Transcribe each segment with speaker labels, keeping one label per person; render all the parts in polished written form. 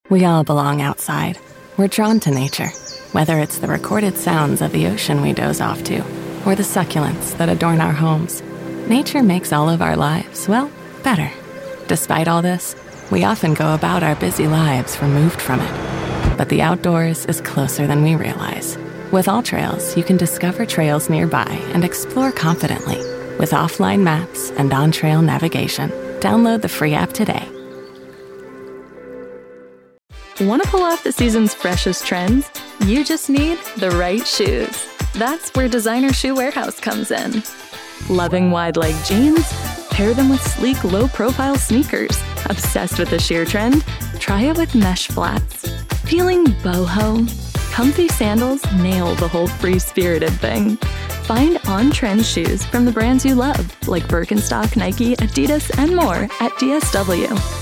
Speaker 1: We all belong outside. We're drawn to nature, whether it's the recorded sounds of the ocean we doze off to, or the succulents that adorn our homes. Nature makes all of our lives, well, better. Despite all this, we often go about our busy lives removed from it. But the outdoors is closer than we realize. With AllTrails, you can discover trails nearby and explore confidently. With offline maps and on-trail navigation, download the free app today.
Speaker 2: Want to pull off the season's freshest trends? You just need the right shoes. That's where Designer Shoe Warehouse comes in. Loving wide-leg jeans? Pair them with sleek, low-profile sneakers. Obsessed with the sheer trend? Try it with mesh flats. Feeling boho? Comfy sandals nail the whole free-spirited thing. Find on-trend shoes from the brands you love, like Birkenstock, Nike, Adidas, and more at DSW.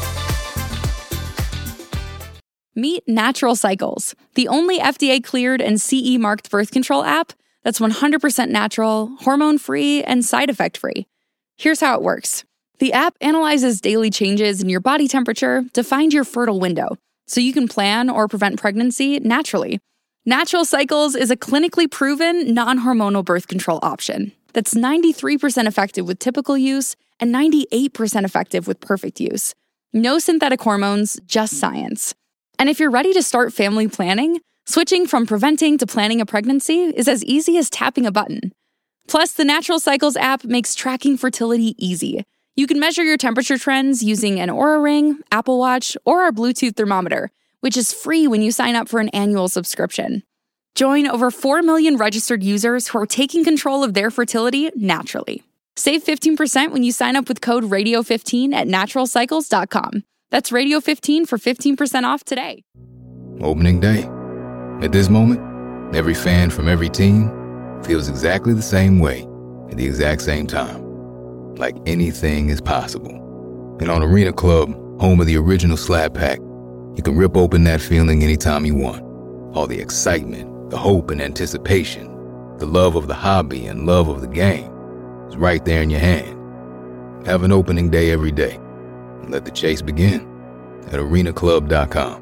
Speaker 3: Meet Natural Cycles, the only FDA-cleared and CE-marked birth control app that's 100% natural, hormone-free, and side effect-free. Here's how it works. The app analyzes daily changes in your body temperature to find your fertile window, so you can plan or prevent pregnancy naturally. Natural Cycles is a clinically proven, non-hormonal birth control option that's 93% effective with typical use and 98% effective with perfect use. No synthetic hormones, just science. And if you're ready to start family planning, switching from preventing to planning a pregnancy is as easy as tapping a button. Plus, the Natural Cycles app makes tracking fertility easy. You can measure your temperature trends using an Oura Ring, Apple Watch, or our Bluetooth thermometer, which is free when you sign up for an annual subscription. Join over 4 million registered users who are taking control of their fertility naturally. Save 15% when you sign up with code RADIO15 at naturalcycles.com. That's Radio15 for 15% off today.
Speaker 4: Opening day. At this moment, every fan from every team feels exactly the same way at the exact same time. Like anything is possible. And on Arena Club, home of the original Slab Pack, you can rip open that feeling anytime you want. All the excitement, the hope and anticipation, the love of the hobby and love of the game is right there in your hand. Have an opening day every day. Let the chase begin at arenaclub.com.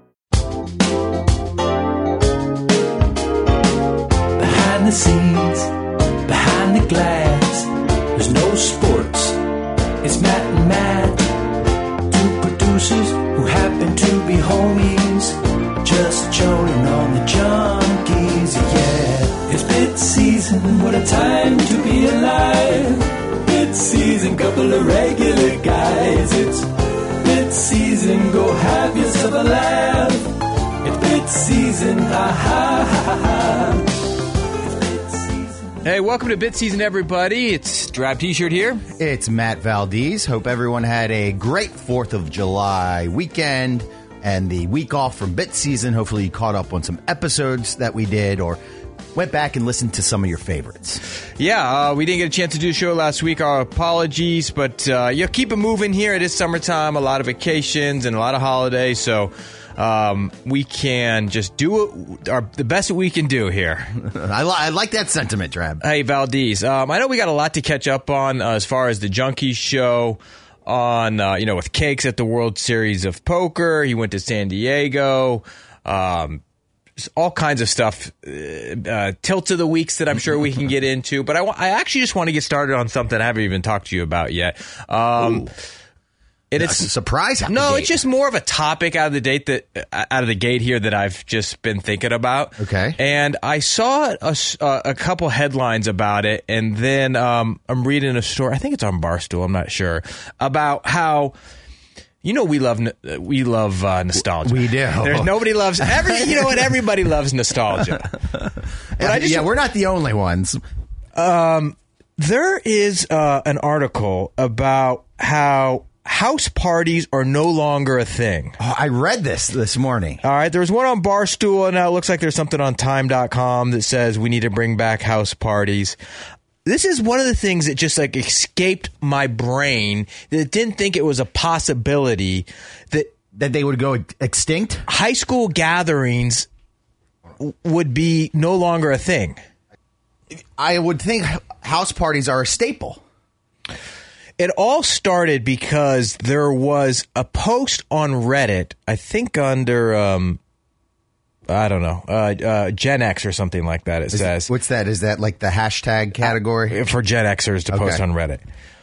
Speaker 5: Behind the scenes, behind the glass, there's no sports. It's Matt and Matt, two producers who happen to be homies, just joining on the junkies, yeah. It's bid season, what a time to be alive. Mid-season, couple of regular guys. It's mid-season, go have yourself a laugh. It's mid-season, ha ha ha ha. It's mid-season.
Speaker 6: Hey, welcome to Bit Season, everybody. It's Drab T-shirt here.
Speaker 7: It's Matt Valdez. Hope everyone had a great 4th of July weekend and the week off from Bit Season. Hopefully you caught up on some episodes that we did or went back and listened to some of your favorites.
Speaker 6: Yeah, we didn't get a chance to do a show last week. Our apologies, but keep it moving here. It is summertime, a lot of vacations and a lot of holidays, so we can just do the best that we can do here.
Speaker 7: I like that sentiment, Drab.
Speaker 6: Hey, Valdez, I know we got a lot to catch up on as far as the Junkies show on, with Cakes at the World Series of Poker. He went to San Diego. All kinds of stuff, tilts of the weeks that I'm sure we can get into. But I actually just want to get started on something I haven't even talked to you about yet.
Speaker 7: It's a surprise.
Speaker 6: It's just more of a topic out of the gate here that I've just been thinking about.
Speaker 7: Okay.
Speaker 6: And I saw a couple headlines about it, and then I'm reading a story. I think it's on Barstool. I'm not sure about how. We love nostalgia.
Speaker 7: We do.
Speaker 6: Everybody loves nostalgia. But
Speaker 7: we're not the only ones.
Speaker 6: There is an article about how house parties are no longer a thing.
Speaker 7: Oh, I read this morning.
Speaker 6: All right, there was one on Barstool, and now it looks like there's something on Time.com that says we need to bring back house parties. This is one of the things that just escaped my brain, that didn't think it was a possibility that
Speaker 7: they would go extinct.
Speaker 6: High school gatherings would be no longer a thing.
Speaker 7: I would think house parties are a staple.
Speaker 6: It all started because there was a post on Reddit, I think under, I don't know, Gen X or something like that. It says.
Speaker 7: What's that? Is that like the hashtag category?
Speaker 6: For Gen Xers to post on Reddit.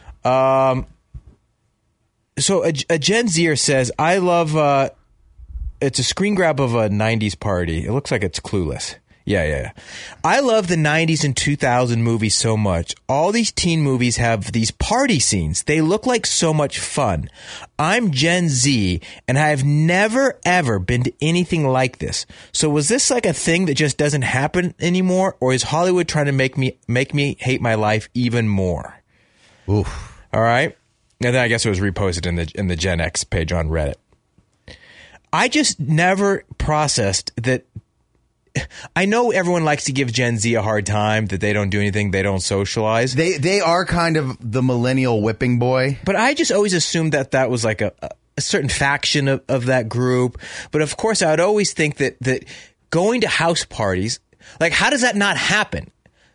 Speaker 6: So a Gen Zer says, I love, it's a screen grab of a 90s party. It looks like it's Clueless. Yeah. I love the 90s and 2000 movies so much. All these teen movies have these party scenes. They look like so much fun. I'm Gen Z, and I have never, ever been to anything like this. So was this like a thing that just doesn't happen anymore, or is Hollywood trying to make me hate my life even more?
Speaker 7: Oof.
Speaker 6: All right. And then I guess it was reposted in the Gen X page on Reddit. I just never processed that. I know everyone likes to give Gen Z a hard time that they don't do anything, they don't socialize.
Speaker 7: They are kind of the millennial whipping boy.
Speaker 6: But I just always assumed that was like a certain faction of that group. But of course, I would always think that going to house parties, like, how does that not happen?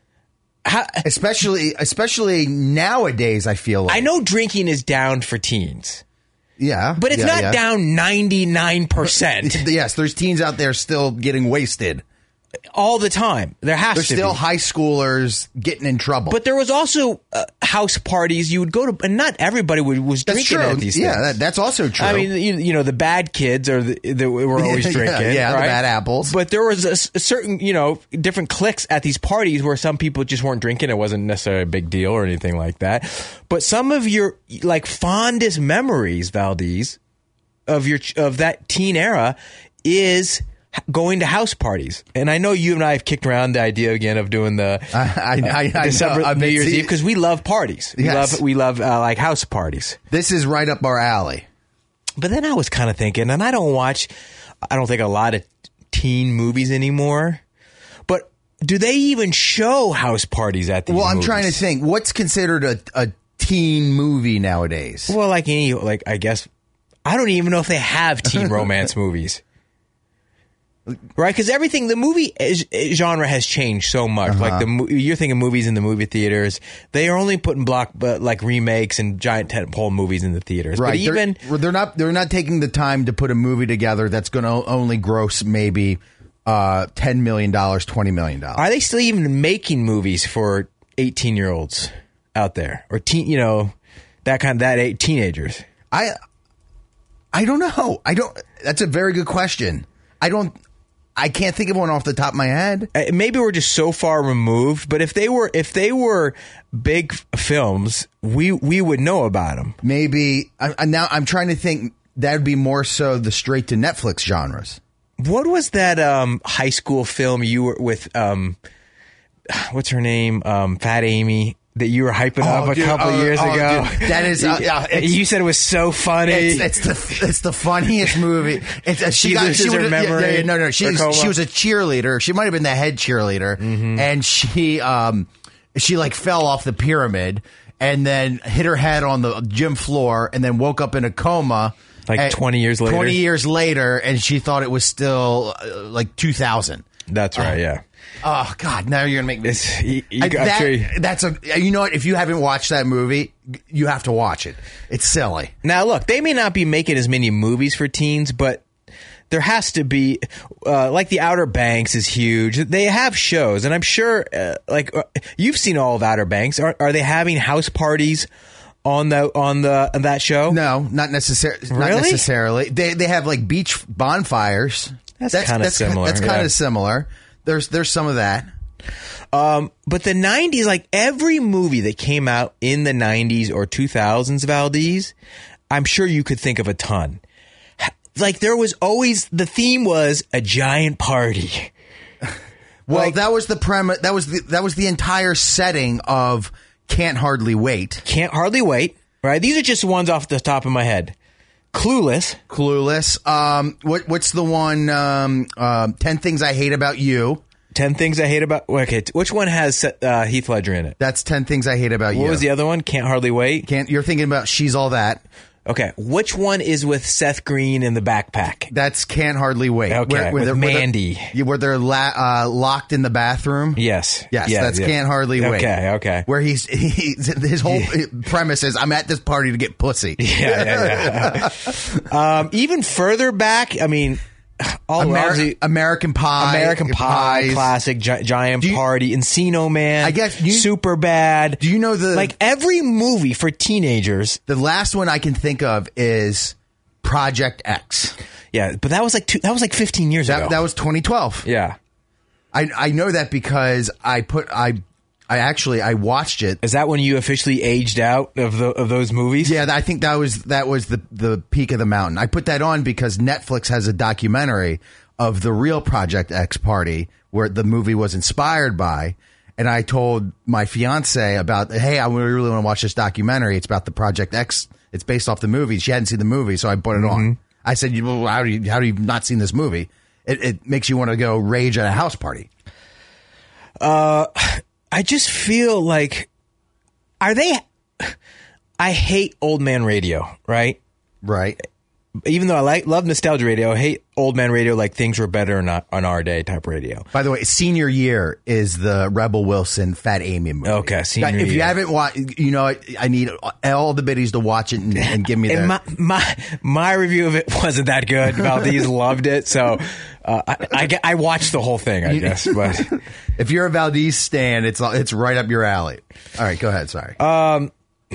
Speaker 7: Especially nowadays, I feel like.
Speaker 6: I know drinking is down for teens.
Speaker 7: Yeah.
Speaker 6: But it's not down 99%.
Speaker 7: Yes, there's teens out there still getting wasted.
Speaker 6: All the time. There's
Speaker 7: still high schoolers getting in trouble.
Speaker 6: But there was also house parties you would go to, and not everybody was drinking at these things.
Speaker 7: Yeah, that's also true.
Speaker 6: I mean, you know, the bad kids were always drinking.
Speaker 7: Yeah,
Speaker 6: right?
Speaker 7: The bad apples.
Speaker 6: But there was a certain, different cliques at these parties where some people just weren't drinking. It wasn't necessarily a big deal or anything like that. But some of your, like, fondest memories, Valdez, of that teen era is going to house parties. And I know you and I have kicked around the idea again of doing the December New Year's Eve, because we love parties. We love like house parties.
Speaker 7: This is right up our alley.
Speaker 6: But then I was kind of thinking, and I don't think a lot of teen movies anymore. But do they even show house parties at these movies?
Speaker 7: I'm trying to think. What's considered a teen movie nowadays?
Speaker 6: Well, I guess, I don't even know if they have teen romance movies. Right, because the movie genre has changed so much. Like you're thinking movies in the movie theaters, they are only putting like remakes and giant tentpole movies in the theaters.
Speaker 7: Right,
Speaker 6: but
Speaker 7: they're not taking the time to put a movie together that's going to only gross maybe $10 million, $20 million.
Speaker 6: Are they still even making movies for 18-year-olds out there, or teenagers?
Speaker 7: I don't know. That's a very good question. I can't think of one off the top of my head.
Speaker 6: Maybe we're just so far removed, but if they were big films, we would know about them.
Speaker 7: Maybe. Now I'm trying to think. That would be more so the straight to Netflix genres.
Speaker 6: What was that high school film you were with? What's her name? Fat Amy. That you were hyping up a couple years ago.
Speaker 7: Dude, that is,
Speaker 6: you said it was so funny.
Speaker 7: It's the funniest movie.
Speaker 6: She loses her memory.
Speaker 7: No. She was a cheerleader. She might have been the head cheerleader, and she like fell off the pyramid and then hit her head on the gym floor and then woke up in a coma.
Speaker 6: Like 20 years later.
Speaker 7: 20 years later, and she thought it was still like 2000.
Speaker 6: That's right. Yeah.
Speaker 7: Oh God! Now you're gonna make me. That's you know what? If you haven't watched that movie, you have to watch it. It's silly.
Speaker 6: Now look, they may not be making as many movies for teens, but there has to be. Like the Outer Banks is huge. They have shows, and I'm sure, you've seen all of Outer Banks. Are they having house parties on that show?
Speaker 7: No, not necessarily.
Speaker 6: Really?
Speaker 7: Not necessarily. They have like beach bonfires.
Speaker 6: That's kind of similar.
Speaker 7: That's kind of similar. There's some of that.
Speaker 6: But the 90s, like every movie that came out in the 90s or 2000s, Valdez, I'm sure you could think of a ton. Like there was always, the theme was a giant party.
Speaker 7: Well, that was the premise. That was the entire setting of Can't Hardly Wait.
Speaker 6: Can't Hardly Wait, right? These are just ones off the top of my head. Clueless. What's the one? 10 Things I Hate About You. 10 Things I Hate About. Okay, which one has Heath Ledger in it?
Speaker 7: That's 10 Things I Hate About You.
Speaker 6: What was the other one? Can't Hardly Wait.
Speaker 7: You're thinking about She's All That.
Speaker 6: Okay, which one is with Seth Green in the backpack?
Speaker 7: That's Can't Hardly Wait.
Speaker 6: Okay, with Mandy.
Speaker 7: Where they're locked in
Speaker 6: bathroom?
Speaker 7: Yes, that's Can't Hardly Wait.
Speaker 6: Okay.
Speaker 7: Where his whole premise is, I'm at this party to get pussy.
Speaker 6: Yeah. Even further back, I mean,
Speaker 7: American Pie,
Speaker 6: classic, Giant Party, Encino Man,
Speaker 7: I guess
Speaker 6: Super Bad.
Speaker 7: Do you know
Speaker 6: every movie for teenagers?
Speaker 7: The last one I can think of is Project X.
Speaker 6: Yeah, but that was like 15 years ago.
Speaker 7: That was 2012.
Speaker 6: Yeah,
Speaker 7: I know that because I watched it.
Speaker 6: Is that when you officially aged out of those movies?
Speaker 7: Yeah, I think that was the peak of the mountain. I put that on because Netflix has a documentary of the real Project X party where the movie was inspired by. And I told my fiance about, hey, I really want to watch this documentary. It's about the Project X. It's based off the movie. She hadn't seen the movie, so I put it on. I said, well, how do you not seen this movie? It makes you want to go rage at a house party.
Speaker 6: I just feel like, I hate old man radio, right?
Speaker 7: Right.
Speaker 6: Even though I love nostalgia radio, I hate old man radio, like things were better on our day type radio.
Speaker 7: By the way, Senior Year is the Rebel Wilson Fat Amy movie.
Speaker 6: Okay, Senior Year.
Speaker 7: If you haven't watched, I need all the biddies to watch it and give me
Speaker 6: that. My review of it wasn't that good. Valdez loved it, so I watched the whole thing, I guess. But
Speaker 7: if you're a Valdez stan, it's right up your alley. All right, go ahead. Sorry.
Speaker 6: I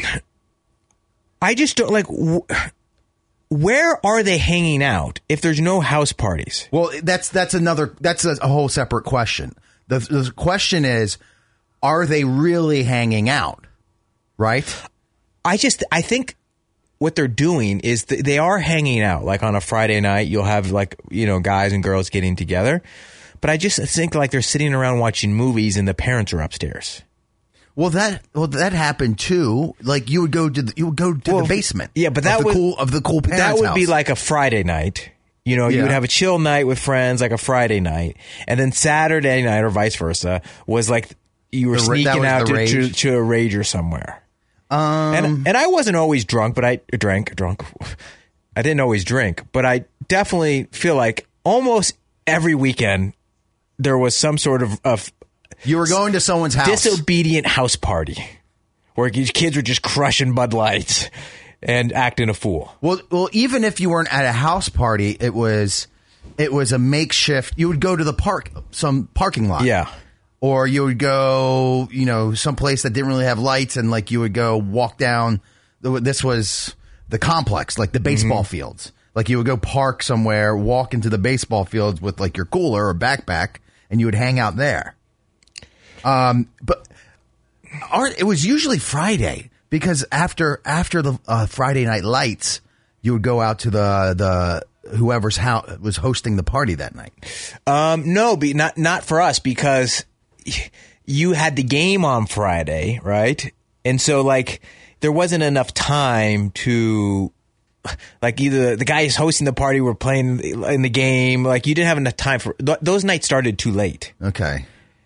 Speaker 6: just don't like. Where are they hanging out if there's no house parties?
Speaker 7: Well, that's a whole separate question. The question is, are they really hanging out? Right?
Speaker 6: I think what they're doing is they are hanging out. Like on a Friday night, you'll have guys and girls getting together. But I just think like they're sitting around watching movies and the parents are upstairs.
Speaker 7: Well, that happened too. Like you would go to the basement.
Speaker 6: Yeah, but
Speaker 7: of the cool parents'
Speaker 6: that would
Speaker 7: house.
Speaker 6: be like a Friday night. You would have a chill night with friends, like a Friday night, and then Saturday night or vice versa was like you were sneaking out to a rager somewhere. And I wasn't always drunk, but I drank. I didn't always drink, but I definitely feel like almost every weekend there was some sort of
Speaker 7: you were going to someone's house.
Speaker 6: Disobedient house party where kids were just crushing Bud Lights and acting a fool.
Speaker 7: Well, even if you weren't at a house party, it was a makeshift. You would go to some parking lot.
Speaker 6: Yeah.
Speaker 7: Or you would go, some place that didn't really have lights, and like you would go walk down. This was the complex, like the baseball fields. Like you would go park somewhere, walk into the baseball fields with like your cooler or backpack, and you would hang out there. But it was usually Friday because after the Friday night lights, you would go out to the whoever's house was hosting the party that night.
Speaker 6: No, not for us because you had the game on Friday, right? And so like there wasn't enough time to like either the guys hosting the party were playing in the game. Like you didn't have enough time for those nights started too late.
Speaker 7: Okay.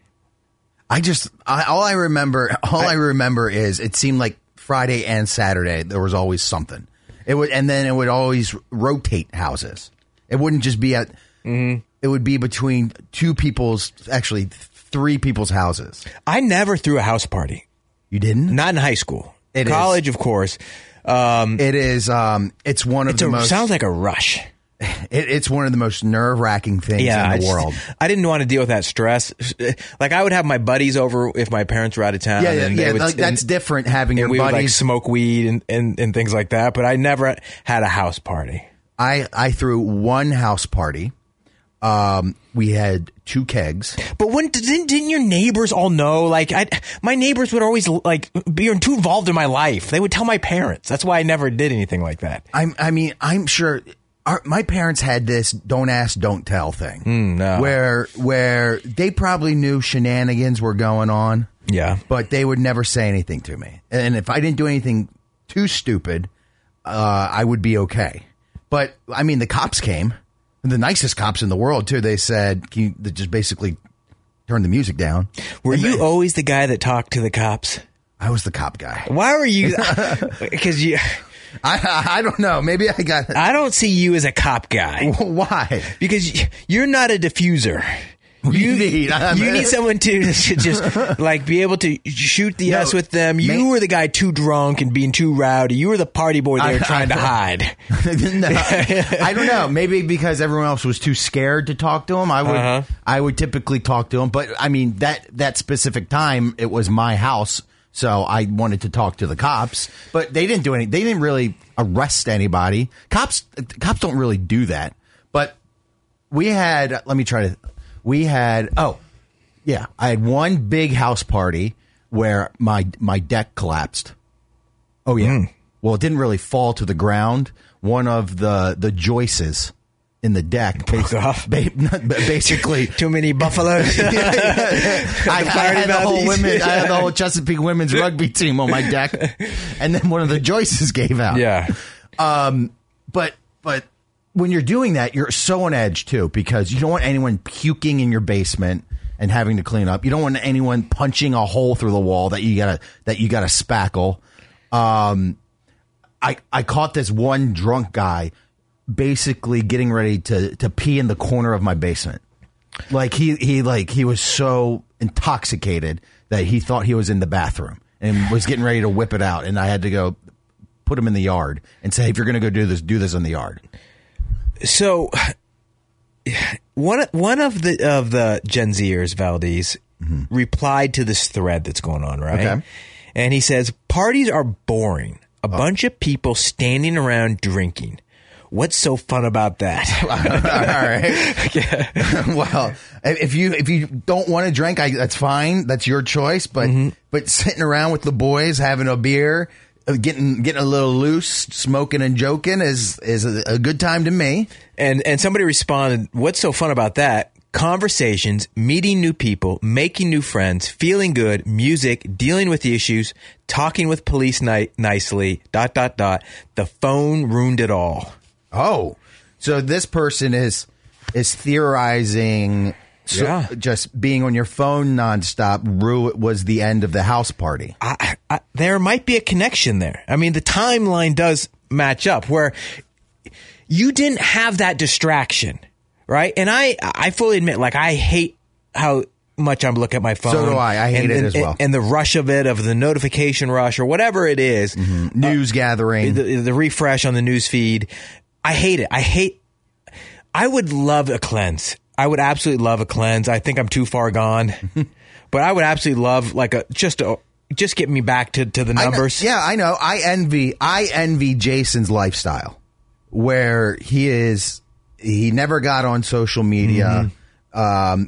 Speaker 7: All I remember is it seemed like Friday and Saturday there was always something. It would always rotate houses. It wouldn't just be at. It would be between three people's houses. I
Speaker 6: never threw a house party.
Speaker 7: You didn't?
Speaker 6: Not in high school. College, of course.
Speaker 7: It is. It's one of the most.
Speaker 6: Sounds like a rush.
Speaker 7: It's one of the most nerve-wracking things in the world.
Speaker 6: I didn't want to deal with that stress. Like I would have my buddies over if my parents were out of town.
Speaker 7: That's different having your buddies.
Speaker 6: We would like smoke weed and things like that. But I never had a house party.
Speaker 7: I threw one house party. We had 2 kegs.
Speaker 6: But didn't your neighbors all know? Like my neighbors would always like be too involved in my life. They would tell my parents. That's why I never did anything like that.
Speaker 7: I'm sure. My parents had this don't ask, don't tell thing.
Speaker 6: No.
Speaker 7: Where they probably knew shenanigans were going on.
Speaker 6: Yeah.
Speaker 7: But they would never say anything to me. And if I didn't do anything too stupid, I would be okay. But, the cops came. The nicest cops in the world, too. They said, they just basically turn the music down.
Speaker 6: Were you always the guy that talked to the cops?
Speaker 7: I was the cop guy.
Speaker 6: Why were you? Because
Speaker 7: I don't know. Maybe I got.
Speaker 6: I don't see you as a cop guy.
Speaker 7: Why?
Speaker 6: Because you're not a diffuser. You need someone to just like be able to shoot the S with them. You were the guy too drunk and being too rowdy. You were the party boy they were trying to hide.
Speaker 7: No, I don't know. Maybe because everyone else was too scared to talk to him. I would typically talk to him, but I mean that specific time it was my house, so I wanted to talk to the cops. But they didn't do anything. They didn't really arrest anybody. Cops don't really do that. But we had. I had one big house party where my deck collapsed. Oh, yeah. Well, it didn't really fall to the ground. One of the joists in the deck basically
Speaker 6: too many buffaloes.
Speaker 7: I had the whole Chesapeake women's rugby team on my deck, and then one of the joists gave out.
Speaker 6: Yeah.
Speaker 7: But when you're doing that, you're so on edge too, because you don't want anyone puking in your basement and having to clean up. You don't want anyone punching a hole through the wall that you gotta spackle. I caught this one drunk guy basically getting ready to pee in the corner of my basement. Like he was so intoxicated that he thought he was in the bathroom and was getting ready to whip it out, and I had to go put him in the yard and say, if you're going to go do this in the yard.
Speaker 6: So, one of the Gen Zers, Valdez, replied to this thread that's going on, right?
Speaker 7: Okay.
Speaker 6: And he says, parties are boring. A bunch of people standing around drinking. What's so fun about that?
Speaker 7: All right. Well, if you don't want to drink, that's fine. That's your choice. But sitting around with the boys, having a beer, getting a little loose, smoking and joking is a good time to me.
Speaker 6: And somebody responded, what's so fun about that? Conversations, meeting new people, making new friends, feeling good, music, dealing with the issues, talking with police nicely, ... The phone ruined it all.
Speaker 7: Oh, so this person is theorizing just being on your phone nonstop was the end of the house party.
Speaker 6: There might be a connection there. I mean, the timeline does match up where you didn't have that distraction, right? And I fully admit, like, I hate how much I'm looking at my phone.
Speaker 7: So do I. I hate it as well.
Speaker 6: And the rush of the notification rush or whatever it is.
Speaker 7: News gathering.
Speaker 6: The refresh on the news feed. I hate it. I would love a cleanse. I would absolutely love a cleanse. I think I'm too far gone. But I would absolutely love like just get me back to the numbers.
Speaker 7: I know. I envy Jason's lifestyle where he never got on social media. I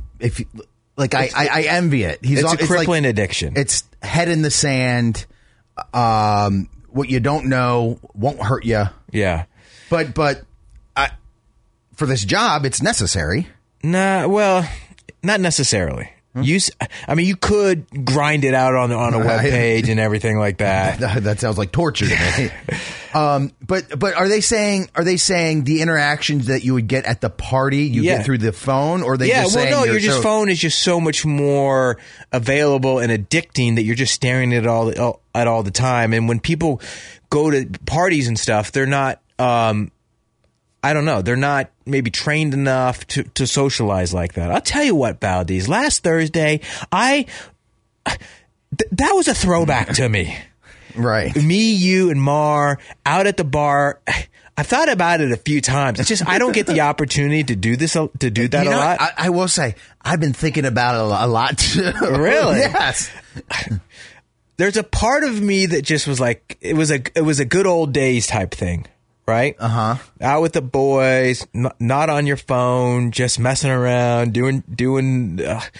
Speaker 7: envy it.
Speaker 6: It's a crippling addiction.
Speaker 7: It's head in the sand. What you don't know won't hurt you.
Speaker 6: Yeah.
Speaker 7: But for this job, it's necessary.
Speaker 6: Nah, well, not necessarily. You could grind it out on a web page and everything like that.
Speaker 7: That sounds like torture to me. But are they saying the interactions that you would get at the party you get through the phone, or just saying
Speaker 6: your phone is just so much more available and addicting that you're just staring at it all the time. And when people go to parties and stuff, they're not. I don't know. They're not maybe trained enough to socialize like that. I'll tell you what, Valdez. Last Thursday, that was a throwback to me.
Speaker 7: Right.
Speaker 6: Me, you, and Mar out at the bar. I've thought about it a few times. It's just I don't get the opportunity to do that a lot.
Speaker 7: I will say I've been thinking about it a lot too.
Speaker 6: Really?
Speaker 7: Yes.
Speaker 6: There's a part of me that just was like it was a good old days type thing. Right? Out with the boys, not on your phone, just messing around, doing bits,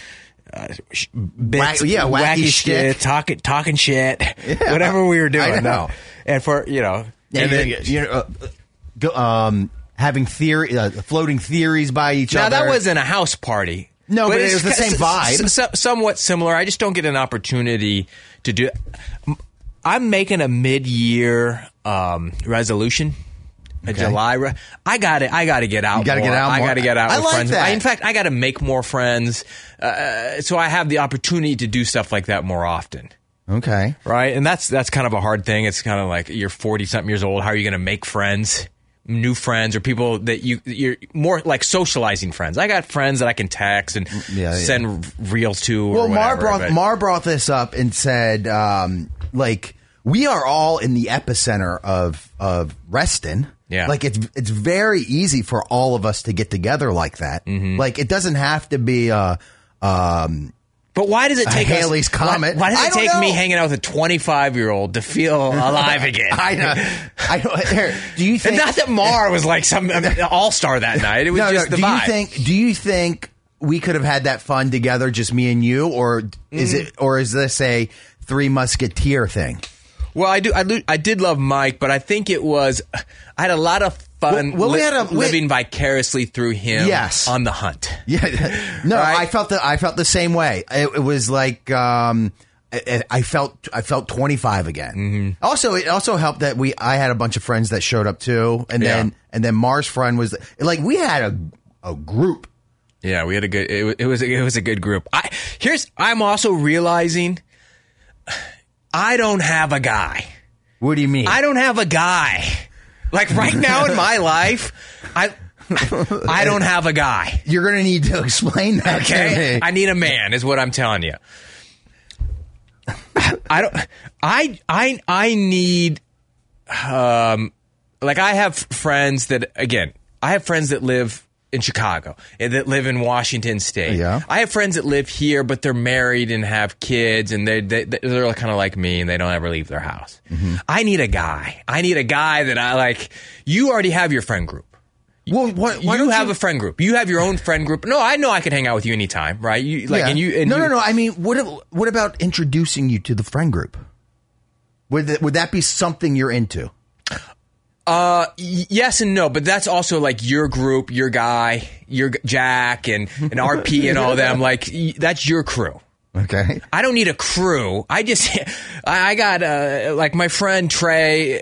Speaker 6: wacky shit, talking shit, whatever we were doing.
Speaker 7: I know.
Speaker 6: And for
Speaker 7: having floating theories by each other.
Speaker 6: Now that wasn't a house party.
Speaker 7: No, but it was the same vibe.
Speaker 6: Somewhat similar. I just don't get an opportunity to do. I'm making a mid-year resolution. July. I got to get out.
Speaker 7: You got to get out more.
Speaker 6: I got to get out with friends.
Speaker 7: That.
Speaker 6: In fact, I got to make more friends, so I have the opportunity to do stuff like that more often.
Speaker 7: Okay.
Speaker 6: Right? And that's kind of a hard thing. It's kind of like you're 40-something years old. How are you going to make friends? New friends or people that you're more like socializing friends. I got friends that I can text and send reels to.
Speaker 7: Well,
Speaker 6: or whatever,
Speaker 7: Mar brought this up and said, like, we are all in the epicenter of Reston.
Speaker 6: Yeah.
Speaker 7: Like, it's very easy for all of us to get together like that.
Speaker 6: Mm-hmm.
Speaker 7: Like, it doesn't have to be
Speaker 6: but why does it take
Speaker 7: Halley's Comet?
Speaker 6: Why does it take me hanging out with a 25-year-old to feel alive again?
Speaker 7: I know. Here, do you think?
Speaker 6: And not that Mar was like some all-star that night. It was just the vibe.
Speaker 7: Do you think we could have had that fun together, just me and you, or is this a Three Musketeer thing?
Speaker 6: Well, I did love Mike, but I think I had a lot of fun living vicariously through him on the hunt.
Speaker 7: Yeah. No, right? I felt the same way. It was like I felt 25 again.
Speaker 6: Mm-hmm.
Speaker 7: Also, it also helped that I had a bunch of friends that showed up too, and then Mar's friend was like, we had a group.
Speaker 6: Yeah, we had a good. It was a good group. I'm also realizing I don't have a guy.
Speaker 7: What do you mean?
Speaker 6: I don't have a guy. Like right now in my life, I don't have a guy.
Speaker 7: You're going to need to explain that.
Speaker 6: Okay, I need a man, is what I'm telling you. I need like I have friends that live in Chicago and that live in Washington State.
Speaker 7: Yeah.
Speaker 6: I have friends that live here, but they're married and have kids, and they're kind of like me, and they don't ever leave their house.
Speaker 7: Mm-hmm.
Speaker 6: I need a guy. I need a guy that I like. You already have your friend group.
Speaker 7: Well, why
Speaker 6: you have a friend group. You have your own friend group. No, I know I can hang out with you anytime, right?
Speaker 7: No. I mean, what about introducing you to the friend group? Would that be something you're into?
Speaker 6: Yes and no, but that's also like your group, your guy, your Jack and RP and all them. Like that's your crew.
Speaker 7: Okay.
Speaker 6: I don't need a crew. I got like my friend Trey.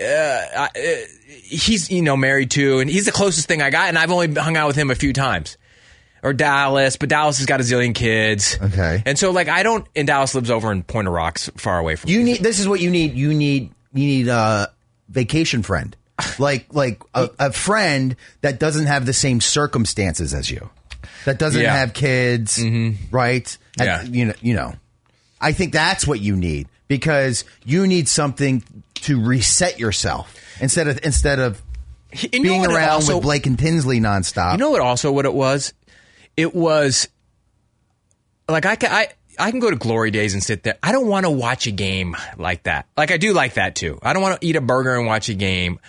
Speaker 6: He's married too, and he's the closest thing I got, and I've only hung out with him a few times. Or Dallas, but Dallas has got a zillion kids.
Speaker 7: Okay.
Speaker 6: And so like and Dallas lives over in Point of Rocks, far away from me.
Speaker 7: This is what you need. You need a vacation friend. Like a friend that doesn't have the same circumstances as you, that doesn't have kids, right?
Speaker 6: Yeah.
Speaker 7: You know, I think that's what you need, because you need something to reset yourself instead of being around with Blake and Tinsley nonstop.
Speaker 6: You know what it was? It was like I can go to Glory Days and sit there. I don't want to watch a game like that. Like I do like that too. I don't want to eat a burger and watch a game.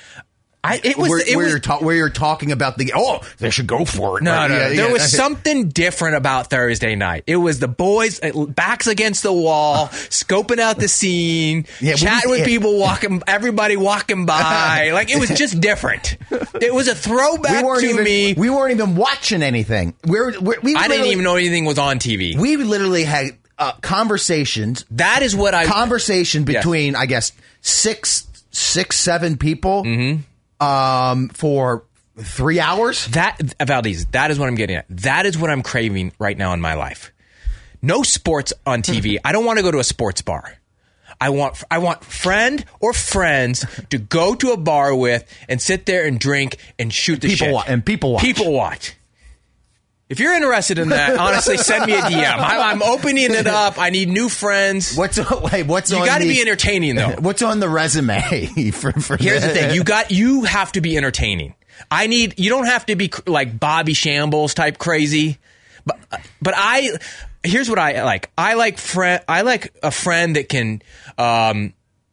Speaker 6: Where
Speaker 7: you're talking about they should go for it.
Speaker 6: No. There was something different about Thursday night. It was the boys backs against the wall, scoping out the scene, chatting with people, everybody walking by. Like it was just different. It was a throwback to me.
Speaker 7: We weren't even watching anything.
Speaker 6: I didn't even know anything was on TV.
Speaker 7: We literally had conversations.
Speaker 6: That is what
Speaker 7: conversation between I guess six, 7 people.
Speaker 6: Mm-hmm.
Speaker 7: For 3 hours?
Speaker 6: Valdez, that is what I'm getting at. That is what I'm craving right now in my life. No sports on TV. I don't want to go to a sports bar. I want friend or friends to go to a bar with and sit there and drink and shoot the shit.
Speaker 7: People watch.
Speaker 6: People watch. If you're interested in that, honestly, send me a DM. I'm opening it up. I need new friends. You got to be entertaining, though.
Speaker 7: What's on the resume?
Speaker 6: Here's the thing. You have to be entertaining. You don't have to be like Bobby Shambles type crazy. But here's what I like. I like a friend that can, a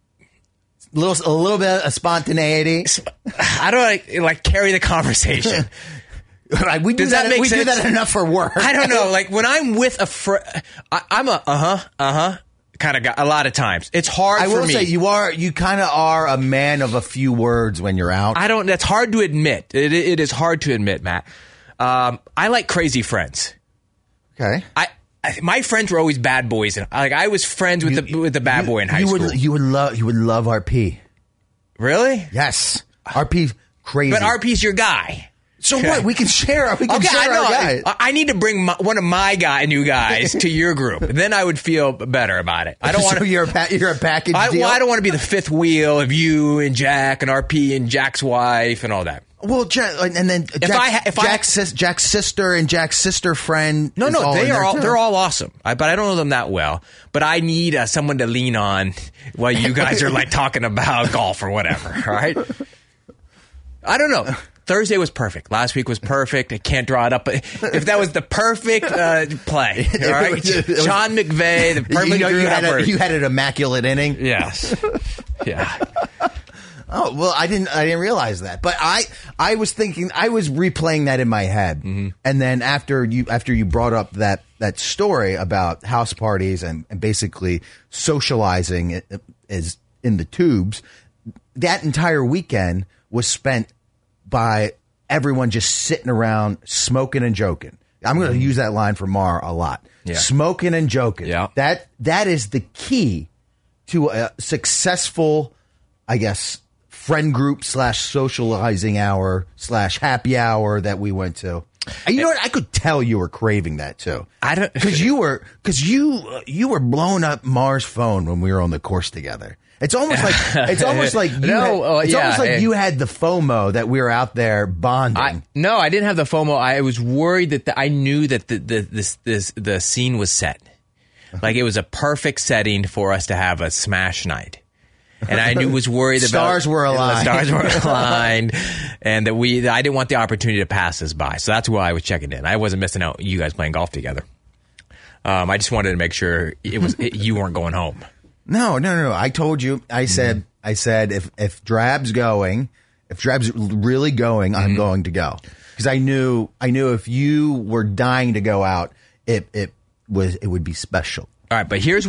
Speaker 7: little bit of spontaneity.
Speaker 6: I don't like carry the conversation.
Speaker 7: Right, we do that enough for work.
Speaker 6: I don't know. Like when I'm with a friend, I'm a kind of guy. A lot of times, it's hard.
Speaker 7: I
Speaker 6: for
Speaker 7: will
Speaker 6: me.
Speaker 7: say you kind of are a man of a few words when you're out.
Speaker 6: That's hard to admit. It is hard to admit, Matt. I like crazy friends.
Speaker 7: Okay.
Speaker 6: My friends were always bad boys, and I was friends with the bad boy in high school.
Speaker 7: You would love RP.
Speaker 6: Really?
Speaker 7: Yes. RP's crazy.
Speaker 6: But RP's your guy.
Speaker 7: So what? We can share. We can share our guys.
Speaker 6: I need to bring one of my new guys to your group. Then I would feel better about it. I don't want.
Speaker 7: So you're a package deal.
Speaker 6: Well, I don't want to be the fifth wheel of you and Jack and RP and Jack's wife and all that.
Speaker 7: Well, and then Jack's sister and Jack's sister friend.
Speaker 6: No, they're all awesome. But I don't know them that well. But I need someone to lean on while you guys are like talking about golf or whatever. All right. I don't know. Thursday was perfect. Last week was perfect. I can't draw it up. But if that was the perfect play, all right? Sean McVay, the perfect
Speaker 7: you had an immaculate inning.
Speaker 6: Yes. Yeah.
Speaker 7: Oh, well, I didn't realize that. But I was thinking, I was replaying that in my head. Mm-hmm. And then after you brought up that story about house parties and basically socializing is in the tubes, that entire weekend was spent by everyone just sitting around smoking and joking. I'm going to use that line from Mar a lot.
Speaker 6: Yeah.
Speaker 7: Smoking and joking.
Speaker 6: Yeah.
Speaker 7: That is the key to a successful, I guess, friend group / socializing hour / happy hour that we went to. And you know what? I could tell you were craving that too.
Speaker 6: I don't,
Speaker 7: because you were blowing up Mar's phone when we were on the course together. It's almost like you had the FOMO that we were out there bonding.
Speaker 6: No, I didn't have the FOMO. I was worried that I knew that the scene was set. Like it was a perfect setting for us to have a smash night. And I was worried about
Speaker 7: stars were aligned.
Speaker 6: The stars were aligned, and that I didn't want the opportunity to pass us by. So that's why I was checking in. I wasn't missing out you guys playing golf together. I just wanted to make sure you weren't going home.
Speaker 7: No. I told you. I said if Drab's really going, I'm going to go because I knew if you were dying to go out, it would be special.
Speaker 6: All right, but here's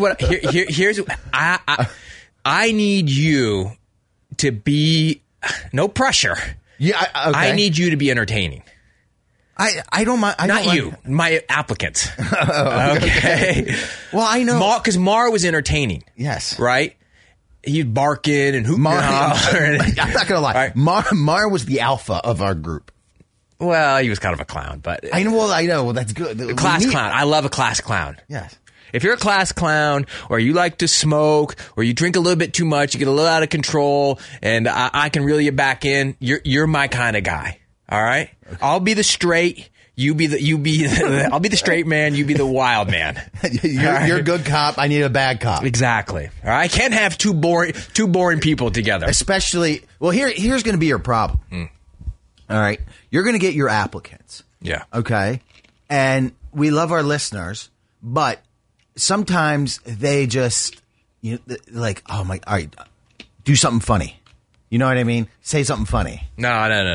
Speaker 6: I need you to be no pressure.
Speaker 7: Yeah, okay.
Speaker 6: I need you to be entertaining.
Speaker 7: I don't mind.
Speaker 6: My applicants. Okay.
Speaker 7: Well, I know
Speaker 6: because Mar was entertaining.
Speaker 7: Yes.
Speaker 6: Right. He'd barking and hooting and hollering.
Speaker 7: I'm not gonna lie. Right. Mar was the alpha of our group.
Speaker 6: Well, he was kind of a clown, but
Speaker 7: I know. Well, that's good.
Speaker 6: A class clown. I love a class clown.
Speaker 7: Yes.
Speaker 6: If you're a class clown or you like to smoke or you drink a little bit too much, you get a little out of control, and I can reel you back in, you're my kind of guy. All right? Okay. I'll be the straight, I'll be the straight man, you be the wild man.
Speaker 7: You're a good cop, I need a bad cop.
Speaker 6: Exactly. All right? I can't have two boring people together.
Speaker 7: Especially, well, here's going to be your problem. All right? You're going to get your applicants.
Speaker 6: Yeah.
Speaker 7: Okay? And we love our listeners, but sometimes they just, like, oh my, all right, do something funny. You know what I mean? Say something funny.
Speaker 6: No.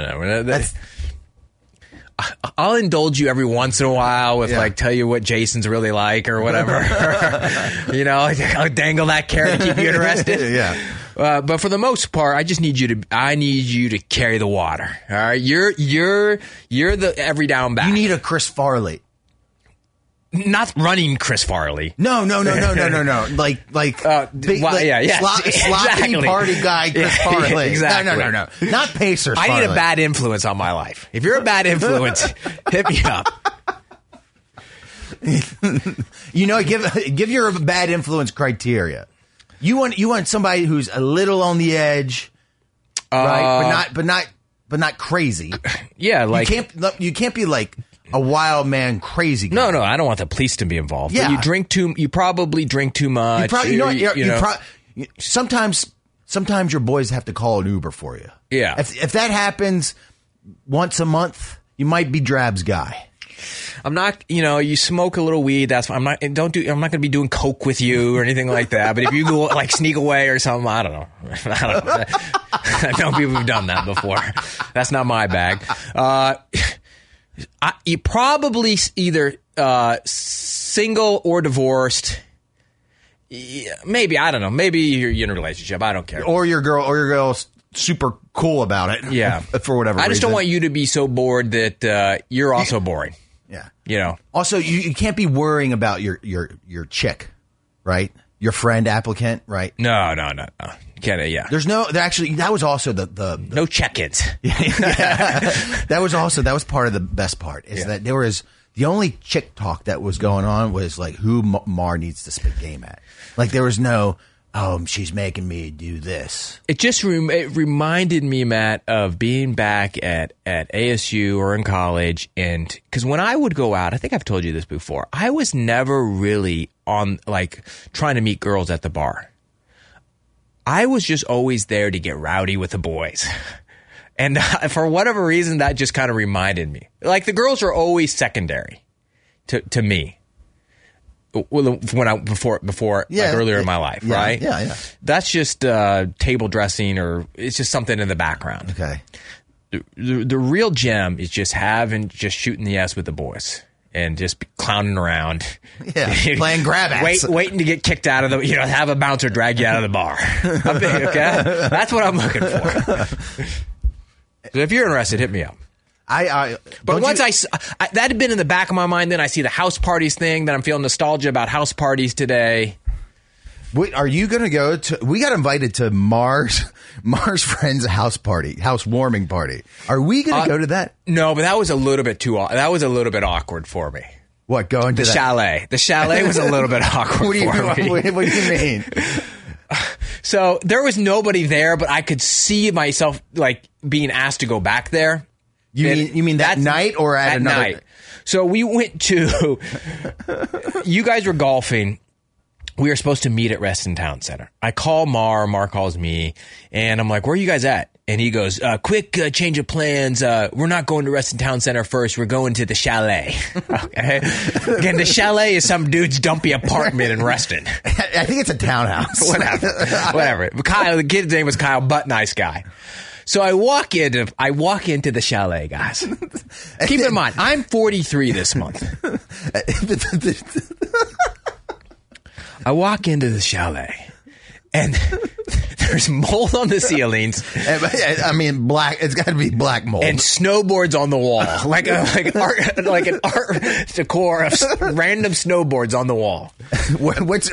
Speaker 6: I'll indulge you every once in a while with like tell you what Jason's really like or whatever. I'll dangle that carrot to keep you interested.
Speaker 7: Yeah.
Speaker 6: But for the most part, I need you to carry the water. All right. You're the every down back.
Speaker 7: You need a Chris Farley.
Speaker 6: Not running Chris Farley.
Speaker 7: No. Like, sloppy party guy Chris Farley.
Speaker 6: Exactly.
Speaker 7: No. Not Pacers.
Speaker 6: I need a bad influence on my life. If you're a bad influence, hit me up. Give your bad influence criteria. You want somebody who's a little on the edge, right? But not crazy. Yeah, like you can't be like a wild man crazy guy. No, I don't want the police to be involved. Yeah. But you probably drink too much.
Speaker 7: Sometimes your boys have to call an Uber for you.
Speaker 6: Yeah.
Speaker 7: If that happens once a month, you might be Drab's guy.
Speaker 6: I'm not, you smoke a little weed. That's fine. I'm not going to be doing coke with you or anything like that. But if you go like sneak away or something, I don't know. I know people have done that before. That's not my bag. You probably either single or divorced. Maybe, I don't know. Maybe you're in a relationship. I don't care.
Speaker 7: Or your girl's super cool about it.
Speaker 6: Yeah.
Speaker 7: For whatever reason.
Speaker 6: I just don't want you to be so bored that you're also boring.
Speaker 7: Yeah. Also, you can't be worrying about your chick, right? your friend applicant, right?
Speaker 6: No. Can't, yeah.
Speaker 7: That was also the
Speaker 6: no check-ins.
Speaker 7: That was part of the best part is that there was the only chick talk that was going on was like who Mar needs to spit game at. Like there was no, she's making me do this.
Speaker 6: It just it reminded me, Matt, of being back at ASU or in college. And because when I would go out, I think I've told you this before, I was never really on like trying to meet girls at the bar. I was just always there to get rowdy with the boys. And for whatever reason, that just kind of reminded me. Like the girls are always secondary to me. Before like earlier in my life, right?
Speaker 7: Yeah.
Speaker 6: That's just table dressing, or it's just something in the background.
Speaker 7: Okay.
Speaker 6: The real gem is just shooting the ass with the boys and just clowning around.
Speaker 7: Yeah, playing grab ass.
Speaker 6: Waiting to get kicked out of the, have a bouncer drag you out of the bar. Okay? That's what I'm looking for. So if you're interested, hit me up. But once that had been in the back of my mind, then I see the house parties thing, then I'm feeling nostalgia about house parties today.
Speaker 7: Wait, are you going to go to, we got invited to Mar's friend's housewarming party. Are we going to go to that?
Speaker 6: No, but that was a little bit awkward for me.
Speaker 7: What, going to
Speaker 6: the chalet? The chalet was a little bit awkward
Speaker 7: What do you mean?
Speaker 6: So there was nobody there, but I could see myself like being asked to go back there.
Speaker 7: You mean that night or at another
Speaker 6: night? So we went to. You guys were golfing. We were supposed to meet at Reston Town Center. I call Mar. Mar calls me, and I'm like, "Where are you guys at?" And he goes, "Quick change of plans. We're not going to Reston Town Center first. We're going to the chalet." Okay. Again, the chalet is some dude's dumpy apartment in Reston.
Speaker 7: I think it's a townhouse.
Speaker 6: Whatever. Kyle. The kid's name was Kyle, but nice guy. So I walk into the chalet, guys. Keep in mind, I'm 43 this month. I walk into the chalet, and there's mold on the ceilings.
Speaker 7: I mean, black. It's got to be black mold.
Speaker 6: And snowboards on the wall, like an art decor of random snowboards on the wall.
Speaker 7: What's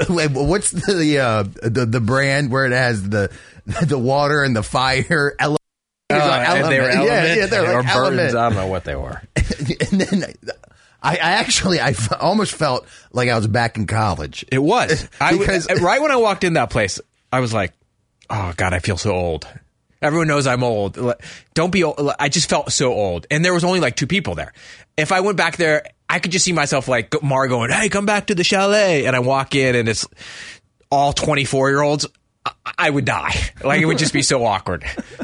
Speaker 7: the brand where it has the water and the fire?
Speaker 6: And they were Element.
Speaker 7: Yeah, they're like
Speaker 6: Burtons. I don't know what they were.
Speaker 7: And then I almost felt like I was back in college.
Speaker 6: It was. Right when I walked in that place, I was like, oh, God, I feel so old. Everyone knows I'm old. Don't be old. I just felt so old. And there was only like 2 people there. If I went back there, I could just see myself like Mar going, hey, come back to the chalet. And I walk in and it's all 24-year-olds. I would die. Like, it would just be so awkward.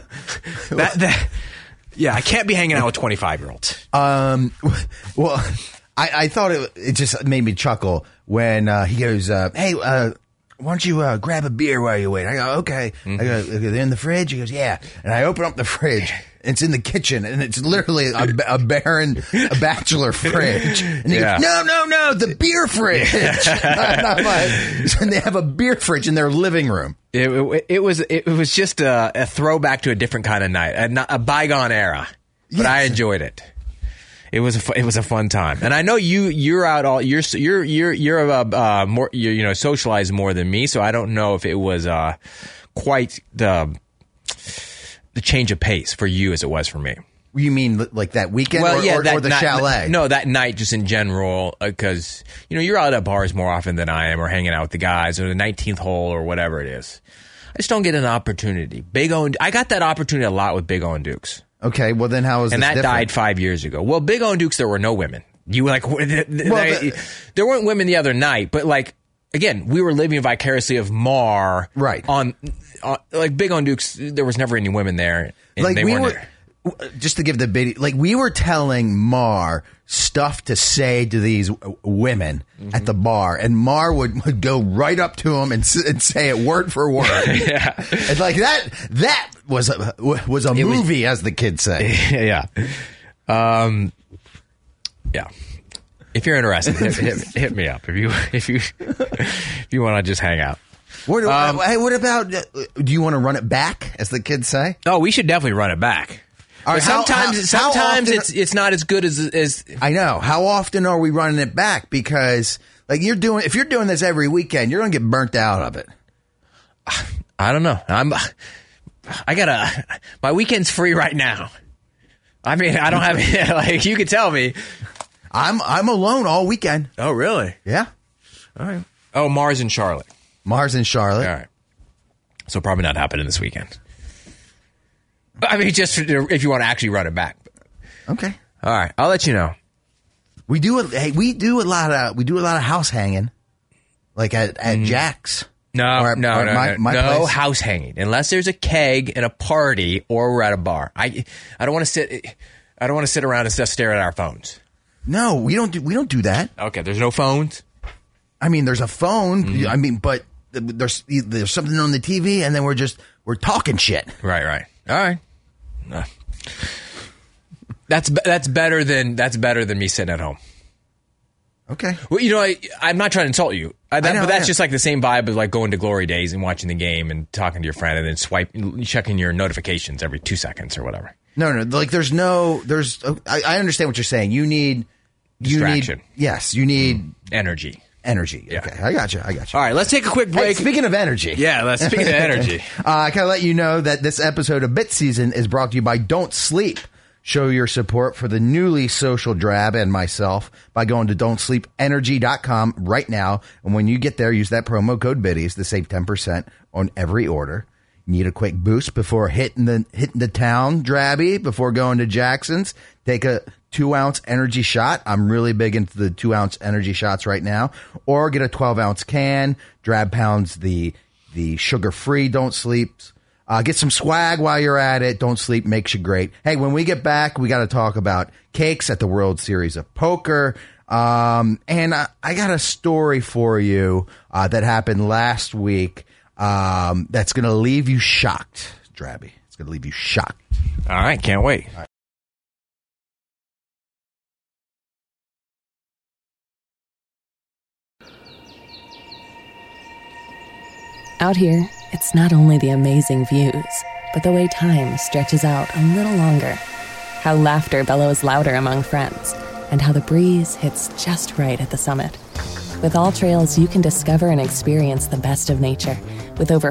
Speaker 6: Yeah, I can't be hanging out with 25-year-olds.
Speaker 7: Well, I thought it just made me chuckle when he goes, hey, why don't you grab a beer while you wait? I go, okay. Mm-hmm. I go, they're in the fridge? He goes, yeah. And I open up the fridge. It's in the kitchen, and it's literally a bachelor fridge. And he goes, no, the beer fridge. And they have a beer fridge in their living room.
Speaker 6: It was just a throwback to a different kind of night, a bygone era. But yes. I enjoyed it. It was a fun time, and I know you're out all you're more socialized more than me, so I don't know if it was quite the change of pace for you as it was for me.
Speaker 7: You mean like that weekend or the chalet?
Speaker 6: No, that night just in general, because you're out at bars more often than I am, or hanging out with the guys, or the 19th hole, or whatever it is. I just don't get an opportunity. I got that opportunity a lot with Big O and Dukes.
Speaker 7: Okay, well then how is this different?
Speaker 6: And that died 5 years ago. Well, Big O and Dukes, there were no women. There weren't women the other night, but like, again, we were living vicariously of Mar.
Speaker 7: Right.
Speaker 6: On like Big O and Dukes, there was never any women there. And like they weren't there.
Speaker 7: Just to give the bit, like we were telling Mar stuff to say to these women at the bar, and Mar would go right up to them and say it word for word.
Speaker 6: Yeah,
Speaker 7: and like that was a movie, as the kids say.
Speaker 6: Yeah, yeah. If you're interested, hit me up. If you want to just hang out.
Speaker 7: What about? Do you want to run it back, as the kids say?
Speaker 6: Oh, we should definitely run it back. Right, sometimes it's not as good as
Speaker 7: I know. How often are we running it back? Because Like if you're doing this every weekend, you're going to get burnt out of it.
Speaker 6: I don't know. My weekend's free right now. I mean, I don't have, like, you could tell me.
Speaker 7: I'm alone all weekend.
Speaker 6: Oh, really?
Speaker 7: Yeah.
Speaker 6: All right. Oh, Mars and Charlotte.
Speaker 7: Mars and Charlotte.
Speaker 6: All right. So probably not happening this weekend. I mean, just if you want to actually run it back.
Speaker 7: Okay.
Speaker 6: All right. I'll let you know.
Speaker 7: We do a lot of house hanging, like at Jack's.
Speaker 6: No house hanging unless there's a keg and a party or we're at a bar. I don't want to sit around and just stare at our phones.
Speaker 7: No, we don't do that.
Speaker 6: Okay, there's no phones.
Speaker 7: I mean, there's a phone. Mm-hmm. I mean, but there's something on the TV, and then we're talking shit.
Speaker 6: Right. All right. That's better than me sitting at home.
Speaker 7: Okay.
Speaker 6: Well, I'm not trying to insult you, but that's just like the same vibe as like going to Glory Days and watching the game and talking to your friend and then checking your notifications every 2 seconds or whatever.
Speaker 7: No. Like I understand what you're saying. You need
Speaker 6: distraction.
Speaker 7: You need
Speaker 6: energy.
Speaker 7: Yeah. Okay, I got you.
Speaker 6: All right, let's take a quick break.
Speaker 7: Hey, speaking of energy.
Speaker 6: Yeah, speaking of energy.
Speaker 7: I gotta let you know that this episode of Bit Season is brought to you by Don't Sleep. Show your support for the newly social drab and myself by going to don'tsleepenergy.com right now. And when you get there, use that promo code BIDDIES to save 10% on every order. Need a quick boost before hitting the town, drabby, before going to Jackson's? Take a 2-ounce energy shot. I'm really big into the 2-ounce energy shots right now. Or get a 12-ounce can. Drab pounds the sugar-free Don't Sleeps. Get some swag while you're at it. Don't Sleep makes you great. Hey, when we get back, we got to talk about cakes at the World Series of Poker. And I got a story for you that happened last week that's going to leave you shocked, Drabby. It's going to leave you shocked.
Speaker 6: All right, can't wait. All right.
Speaker 1: Out here, it's not only the amazing views, but the way time stretches out a little longer. How laughter bellows louder among friends, and how the breeze hits just right at the summit. With All Trails, you can discover and experience the best of nature, with over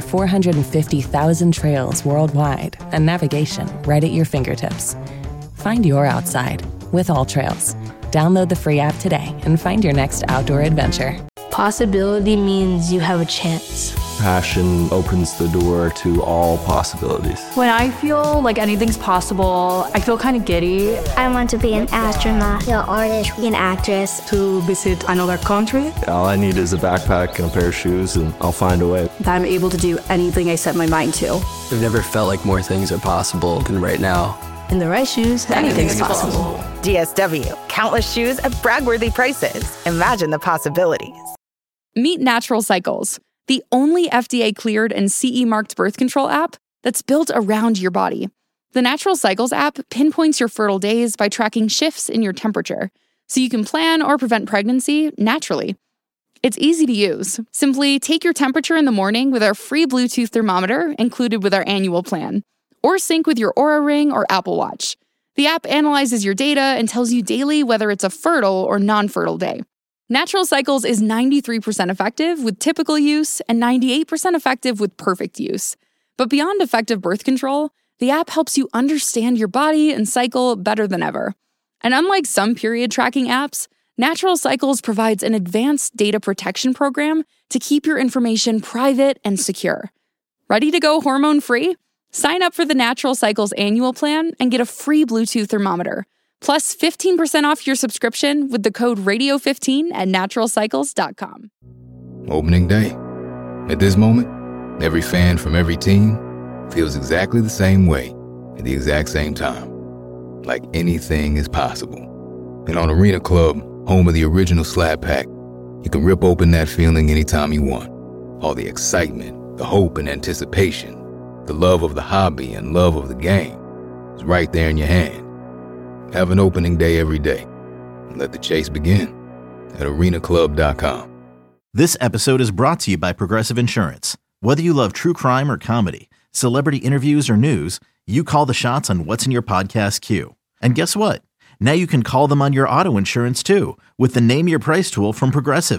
Speaker 1: 450,000 trails worldwide and navigation right at your fingertips. Find your outside with All Trails. Download the free app today and find your next outdoor adventure.
Speaker 8: Possibility means you have a chance.
Speaker 9: Passion opens the door to all possibilities.
Speaker 10: When I feel like anything's possible, I feel kind of giddy.
Speaker 11: I want to be an astronaut, an artist, an actress.
Speaker 10: To visit another country.
Speaker 9: All I need is a backpack and a pair of shoes, and I'll find a way.
Speaker 10: That I'm able to do anything I set my mind to.
Speaker 12: I've never felt like more things are possible than right now.
Speaker 8: In the right shoes, anything's possible.
Speaker 13: DSW, countless shoes at brag-worthy prices. Imagine the possibilities.
Speaker 3: Meet Natural Cycles, the only FDA-cleared and CE-marked birth control app that's built around your body. The Natural Cycles app pinpoints your fertile days by tracking shifts in your temperature, so you can plan or prevent pregnancy naturally. It's easy to use. Simply take your temperature in the morning with our free Bluetooth thermometer included with our annual plan, or sync with your Oura Ring or Apple Watch. The app analyzes your data and tells you daily whether it's a fertile or non-fertile day. Natural Cycles is 93% effective with typical use and 98% effective with perfect use. But beyond effective birth control, the app helps you understand your body and cycle better than ever. And unlike some period tracking apps, Natural Cycles provides an advanced data protection program to keep your information private and secure. Ready to go hormone-free? Sign up for the Natural Cycles annual plan and get a free Bluetooth thermometer. Plus 15% off your subscription with the code radio15 at naturalcycles.com.
Speaker 4: Opening day. At this moment, every fan from every team feels exactly the same way at the exact same time. Like anything is possible. And on Arena Club, home of the original Slap Pack, you can rip open that feeling anytime you want. All the excitement, the hope and anticipation, the love of the hobby and love of the game is right there in your hand. Have an opening day every day. And let the chase begin at arenaclub.com.
Speaker 14: This episode is brought to you by Progressive Insurance. Whether you love true crime or comedy, celebrity interviews or news, you call the shots on what's in your podcast queue. And guess what? Now you can call them on your auto insurance too with the Name Your Price tool from Progressive.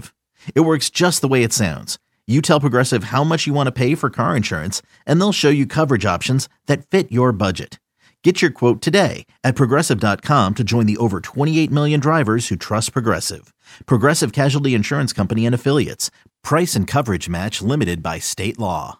Speaker 14: It works just the way it sounds. You tell Progressive how much you want to pay for car insurance, and they'll show you coverage options that fit your budget. Get your quote today at Progressive.com to join the over 28 million drivers who trust Progressive. Progressive Casualty Insurance Company and Affiliates. Price and coverage match limited by state law.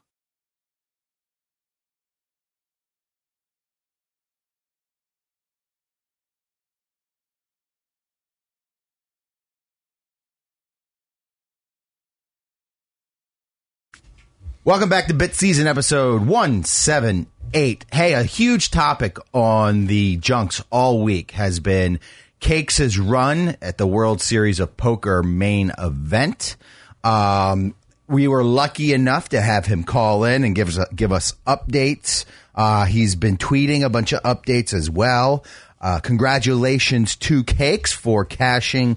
Speaker 7: Welcome back to Bit Season episode 178. Hey, a huge topic on the junks all week has been Cakes' run at the World Series of Poker main event. We were lucky enough to have him call in and give us updates. He's been tweeting a bunch of updates as well. Congratulations to Cakes for cashing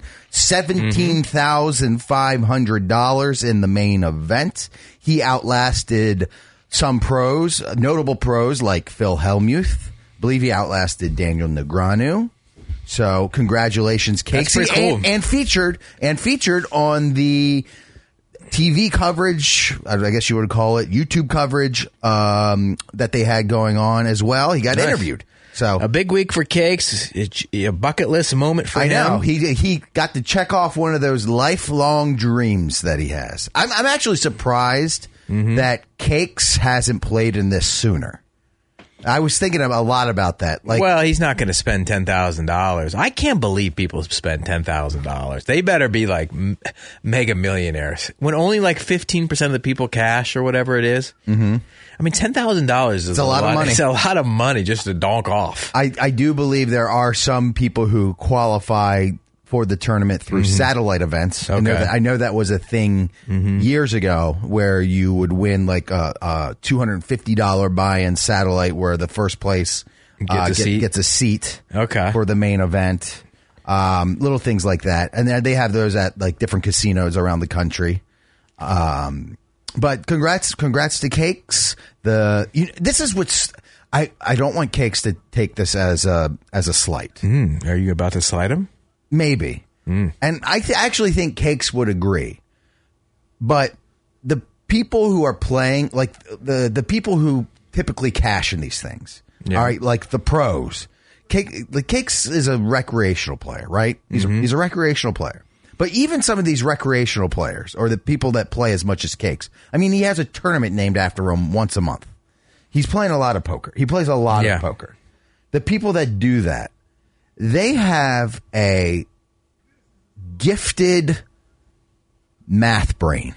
Speaker 7: $17,500 in the main event. He outlasted some pros, notable pros like Phil Hellmuth. I believe he outlasted Daniel Negreanu. So congratulations, Cakes.
Speaker 6: That's pretty cool.
Speaker 7: And featured on the TV coverage, I guess you would call it, YouTube coverage that they had going on as well. He got interviewed. So
Speaker 6: a big week for Cakes, a bucket list moment for him.
Speaker 7: I know. He got to check off one of those lifelong dreams that he has. I'm actually surprised that Cakes hasn't played in this sooner. I was thinking a lot about that.
Speaker 6: Well, he's not going to spend $10,000. I can't believe people spend $10,000. They better be like mega millionaires. When only like 15% of the people cash or whatever it is. Mm-hmm. I mean, $10,000 is
Speaker 7: a lot of money.
Speaker 6: It's a lot of money just to donk off.
Speaker 7: I do believe there are some people who qualify for the tournament through satellite events.
Speaker 6: Okay.
Speaker 7: I know that was a thing years ago where you would win like a $250 buy-in satellite where the first place gets a seat for the main event. Little things like that. And then they have those at like different casinos around the country. But congrats to Cakes. This is what's I don't want Cakes to take this as a slight.
Speaker 6: Are you about to slight him?
Speaker 7: Maybe. And I actually think Cakes would agree. But the people who are playing, like the people who typically cash in these things, all right, like the pros. Cakes is a recreational player, right? He's a recreational player. But even some of these recreational players, or the people that play as much as Cakes, I mean, he has a tournament named after him once a month. He's playing a lot of poker. He plays a lot of poker. The people that do that, they have a gifted math brain.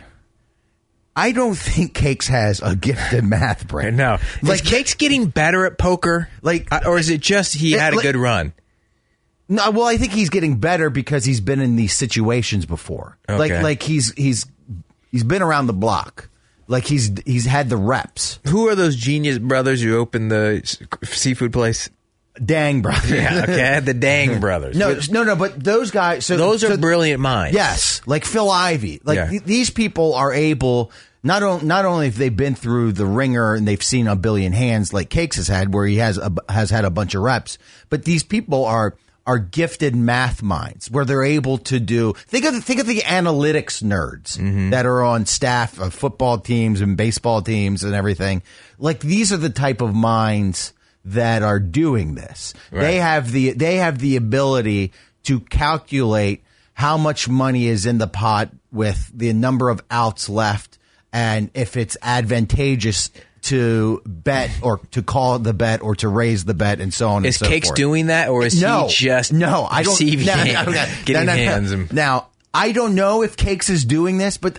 Speaker 7: I don't think Cakes has a gifted math brain.
Speaker 6: No. Is Cakes getting better at poker? Or is it just he had a good run?
Speaker 7: No, well, I think he's getting better because he's been in these situations before.
Speaker 6: Okay.
Speaker 7: Like he's been around the block. Like he's had the reps.
Speaker 6: Who are those genius brothers who opened the seafood place?
Speaker 7: Dang brothers.
Speaker 6: Yeah, okay, the Dang brothers.
Speaker 7: No, but those guys.
Speaker 6: Those are brilliant minds.
Speaker 7: Yes, like Phil Ivey. These people are able. Not only have they been through the ringer and they've seen a billion hands like Cakes has had, where he has had a bunch of reps, but these people are gifted math minds where they're able to do. Think of the analytics nerds that are on staff of football teams and baseball teams and everything. Like these are the type of minds that are doing this. Right. They have the ability to calculate how much money is in the pot with the number of outs left, and if it's advantageous to bet or to call the bet or to raise the bet and so on and so forth.
Speaker 6: Is Cakes doing that, or is he just receiving getting hands?
Speaker 7: Now, I don't know if Cakes is doing this, but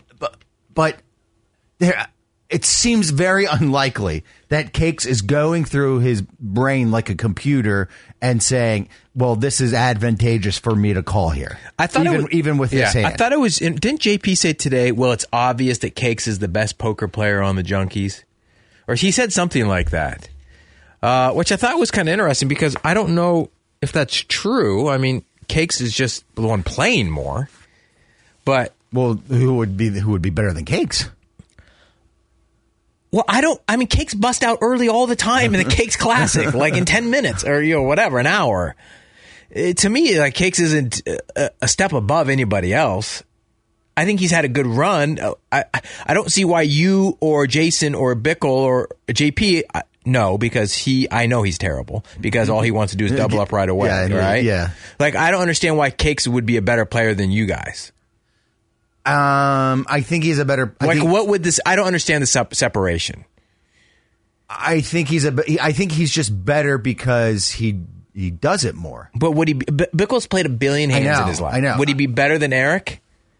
Speaker 7: there, it seems very unlikely that Cakes is going through his brain like a computer and saying, well, this is advantageous for me to call here.
Speaker 6: I thought
Speaker 7: even with his hand.
Speaker 6: I thought it was. Didn't JP say today, well, it's obvious that Cakes is the best poker player on the Junkies? Or he said something like that, which I thought was kind of interesting because I don't know if that's true. I mean, Cakes is just the one playing more, but
Speaker 7: who would be better than Cakes?
Speaker 6: Well, Cakes bust out early all the time in the Cakes Classic, like in 10 minutes or whatever, an hour. To me, like Cakes isn't a step above anybody else. I think he's had a good run. I don't see why you or Jason or Bickle or JP no, because I know he's terrible because all he wants to do is double up right away, right?
Speaker 7: Yeah.
Speaker 6: Like, I don't understand why Cakes would be a better player than you guys.
Speaker 7: I think he's a better.
Speaker 6: What would this? I don't understand the separation.
Speaker 7: I think he's just better because he does it more.
Speaker 6: But would he? Bickle's played a billion hands in his life.
Speaker 7: I know.
Speaker 6: Would he be better than Eric?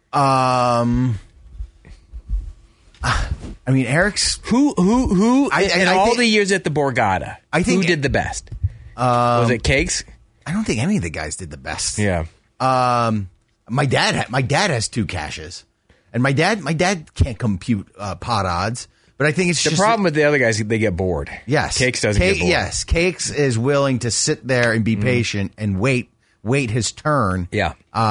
Speaker 7: I mean, Eric's
Speaker 6: who in all the years at the Borgata,
Speaker 7: I think
Speaker 6: who did the best? Was it Cakes?
Speaker 7: I don't think any of the guys did the best.
Speaker 6: Yeah.
Speaker 7: My dad has 2 caches, and my dad can't compute pot odds. But I think it's
Speaker 6: the
Speaker 7: just
Speaker 6: problem with the other guys. They get bored.
Speaker 7: Yes,
Speaker 6: Cakes doesn't get bored.
Speaker 7: Yes, Cakes is willing to sit there and be patient and wait his turn.
Speaker 6: Yeah.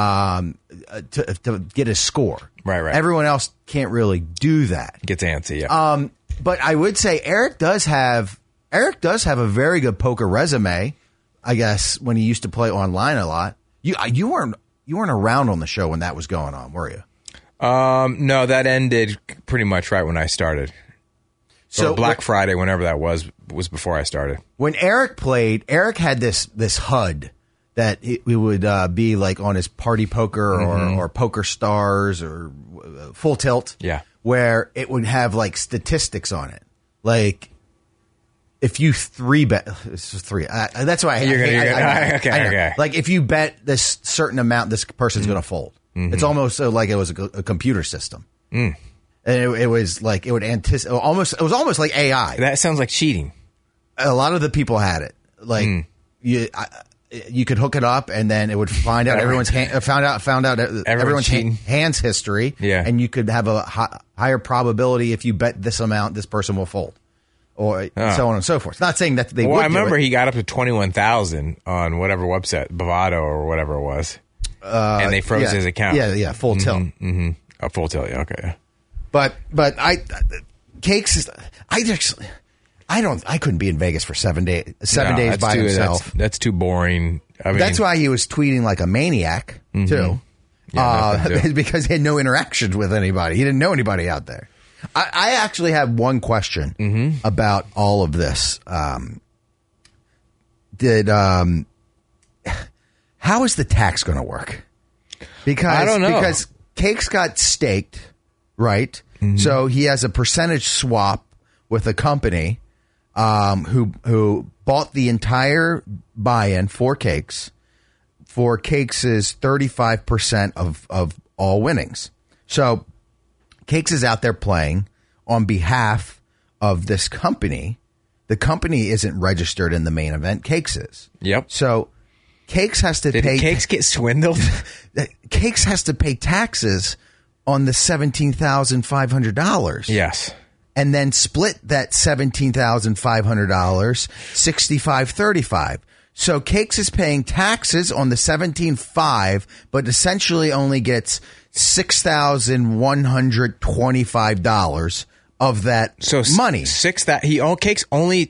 Speaker 7: To get his score.
Speaker 6: Right.
Speaker 7: Everyone else can't really do that.
Speaker 6: Gets antsy. Yeah.
Speaker 7: But I would say Eric does have a very good poker resume. I guess when he used to play online a lot. You weren't around on the show when that was going on, were you?
Speaker 6: No, that ended pretty much right when I started. So Black Friday, whenever that was before I started. When
Speaker 7: Eric played, Eric had this HUD that we would be like on his Party Poker or Poker Stars or Full Tilt.
Speaker 6: Yeah.
Speaker 7: Where it would have like statistics on it. Like if you 3-bet, this is 3. That's why
Speaker 6: Okay.
Speaker 7: Like if you bet this certain amount, this person's going to fold. It's almost like it was a computer system. And it was like it would anticipate. It was almost like AI.
Speaker 6: That sounds like cheating.
Speaker 7: A lot of the people had it. Like you could hook it up, and then it would find out everyone's everyone's hands history.
Speaker 6: Yeah.
Speaker 7: And you could have a higher probability if you bet this amount, this person will fold, or so on and so forth. Not saying that they.
Speaker 6: Well,
Speaker 7: would
Speaker 6: I remember
Speaker 7: do it.
Speaker 6: He got up to 21,000 on whatever website, Bovado or whatever it was, and they froze his account.
Speaker 7: Yeah, Full Tilt.
Speaker 6: A Full Tilt. Yeah, okay. Yeah.
Speaker 7: But Cakes is I couldn't be in Vegas for 7 days. 7 days by himself.
Speaker 6: That's too boring. I mean,
Speaker 7: that's why he was tweeting like a maniac too. Yeah, because he had no interactions with anybody. He didn't know anybody out there. I actually have one question about all of this. How is the tax going to work? Because
Speaker 6: I don't know.
Speaker 7: Because Cakes got staked, right? So he has a percentage swap with a company who bought the entire buy-in for Cakes. For Cakes is 35% of all winnings. So Cakes is out there playing on behalf of this company. The company isn't registered in the main event. Cakes is.
Speaker 6: Yep.
Speaker 7: So Cakes has to pay.
Speaker 6: Did Cakes get swindled?
Speaker 7: Cakes has to pay taxes on the $17,500.
Speaker 6: Yes.
Speaker 7: And then split that $17,500, 65-35. So Cakes is paying taxes on the $17,500, but essentially only gets $6,125 of that money.
Speaker 6: Cakes only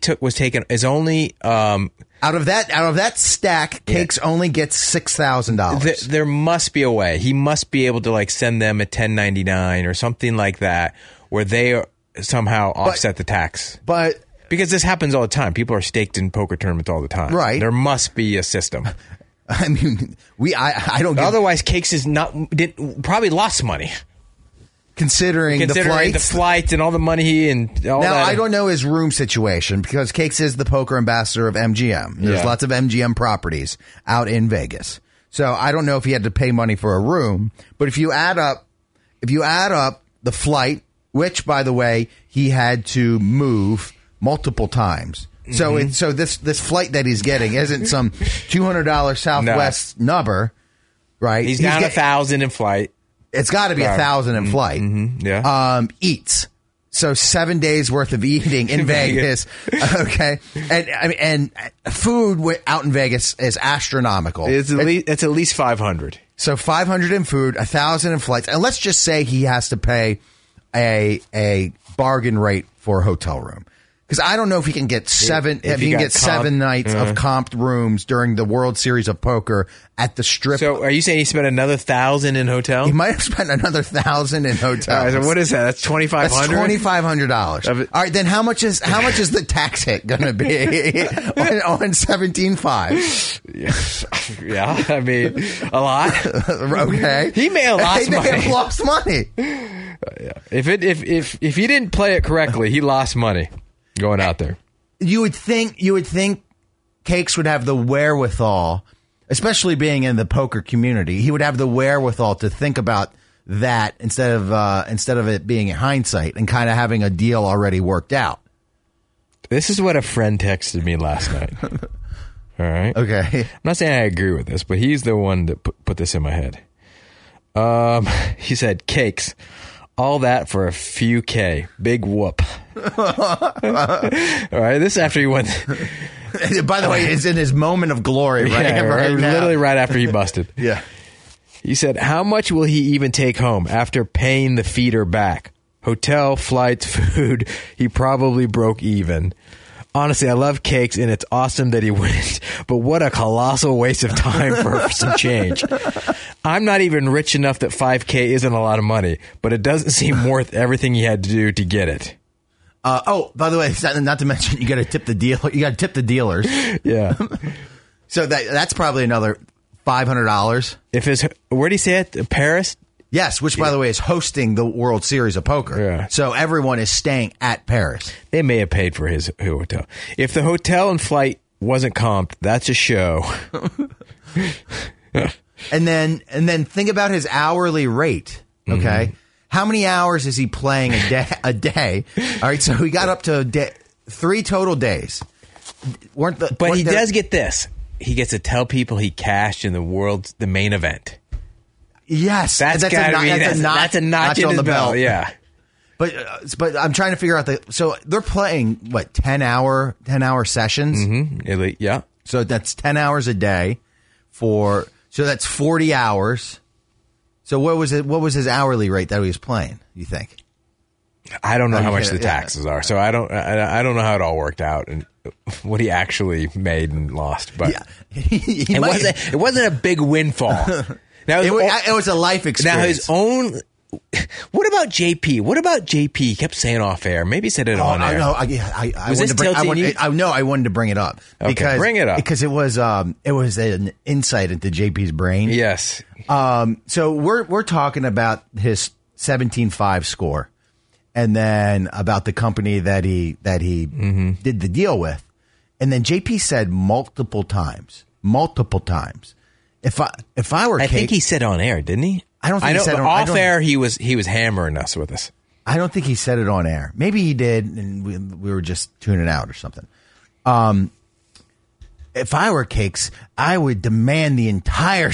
Speaker 7: out of that stack, Cakes only gets $6,000.
Speaker 6: There must be a way. He must be able to like send them a 1099 or something like that, where they somehow offset the tax.
Speaker 7: But
Speaker 6: because this happens all the time, people are staked in poker tournaments all the time.
Speaker 7: Right.
Speaker 6: There must be a system.
Speaker 7: I mean, I don't.
Speaker 6: Otherwise, Cakes probably lost money.
Speaker 7: Considering the
Speaker 6: flights and all the money and all that.
Speaker 7: Now, I don't know his room situation because Cakes is the poker ambassador of MGM. There's lots of MGM properties out in Vegas. So I don't know if he had to pay money for a room, but if you add up the flight, which by the way, he had to move multiple times. So this flight that he's getting isn't some $200 Southwest nubber, right?
Speaker 6: He's down $1,000 in flight.
Speaker 7: It's got to be $1,000 in flight.
Speaker 6: Yeah.
Speaker 7: Eats. So 7 days worth of eating in Vegas. Okay. And food out in Vegas is astronomical.
Speaker 6: It's at least $500.
Speaker 7: So $500 in food, $1,000 in flights. And let's just say he has to pay a bargain rate for a hotel room. Because I don't know if he can get seven. If he can get 7 nights of comped rooms during the World Series of Poker at the Strip.
Speaker 6: So, are you saying he spent another $1,000 in hotel?
Speaker 7: He might have spent another $1,000 in hotels.
Speaker 6: So what is that? That's $2,500.
Speaker 7: That's $2,500. All right, then how much is the tax hit going to be on 17.5?
Speaker 6: Yeah, I mean a lot.
Speaker 7: Okay,
Speaker 6: he may have lost money.
Speaker 7: They may have lost money.
Speaker 6: Yeah. If he didn't play it correctly, he lost money. Going out there.
Speaker 7: You would think Cakes would have the wherewithal, especially being in the poker community. He would have the wherewithal to think about that instead of it being in hindsight and kind of having a deal already worked out.
Speaker 6: This is what a friend texted me last night. All right.
Speaker 7: Okay.
Speaker 6: I'm not saying I agree with this, but he's the one that put this in my head. He said, Cakes. All that for a few K. Big whoop. All right, this after he went.
Speaker 7: By the way, it's in his moment of glory, right?
Speaker 6: Yeah,
Speaker 7: right now.
Speaker 6: Literally right after he busted.
Speaker 7: Yeah.
Speaker 6: He said, how much will he even take home after paying the feeder back? Hotel, flights, food. He probably broke even. Honestly, I love Cakes, and it's awesome that he wins, but what a colossal waste of time for some change. I'm not even rich enough that $5K isn't a lot of money, but it doesn't seem worth everything he had to do to get it.
Speaker 7: By the way, not to mention, you got to tip the deal. You got to tip the dealers.
Speaker 6: Yeah.
Speaker 7: So that's probably another $500.
Speaker 6: Where did he say it? Paris?
Speaker 7: Yes, which, by the way, is hosting the World Series of Poker. Yeah. So everyone is staying at Paris.
Speaker 6: They may have paid for his hotel. If the hotel and flight wasn't comped, that's a show.
Speaker 7: And then think about his hourly rate. Okay, mm-hmm. How many hours is he playing a day? All right, so we got up to 3 total days.
Speaker 6: But he does get this. He gets to tell people he cashed in the main event.
Speaker 7: Yes,
Speaker 6: that's a notch in the belt. Yeah,
Speaker 7: but I'm trying to figure out so they're playing 10 hour sessions.
Speaker 6: Mm-hmm. Yeah,
Speaker 7: so that's 10 hours a day so that's 40 hours. So what was it? What was his hourly rate that he was playing? You think?
Speaker 6: I don't know how much the taxes are, so I don't know how it all worked out and what he actually made and lost. But it wasn't a big windfall. Now,
Speaker 7: it was a life experience.
Speaker 6: Now, his own. What about JP? What about JP? He kept saying off air. Maybe he said it on air.
Speaker 7: I wanted to bring it up.
Speaker 6: Okay, bring it up.
Speaker 7: Because it was an insight into JP's brain.
Speaker 6: Yes.
Speaker 7: So we're talking about his 17.5 score, and then about the company that he did the deal with, and then JP said multiple times. If I were Cakes,
Speaker 6: I think he said on air, didn't he?
Speaker 7: I don't think he said
Speaker 6: off air. He was hammering us with us.
Speaker 7: I don't think he said it on air. Maybe he did, and we were just tuning out or something. If I were Cakes, I would demand the entire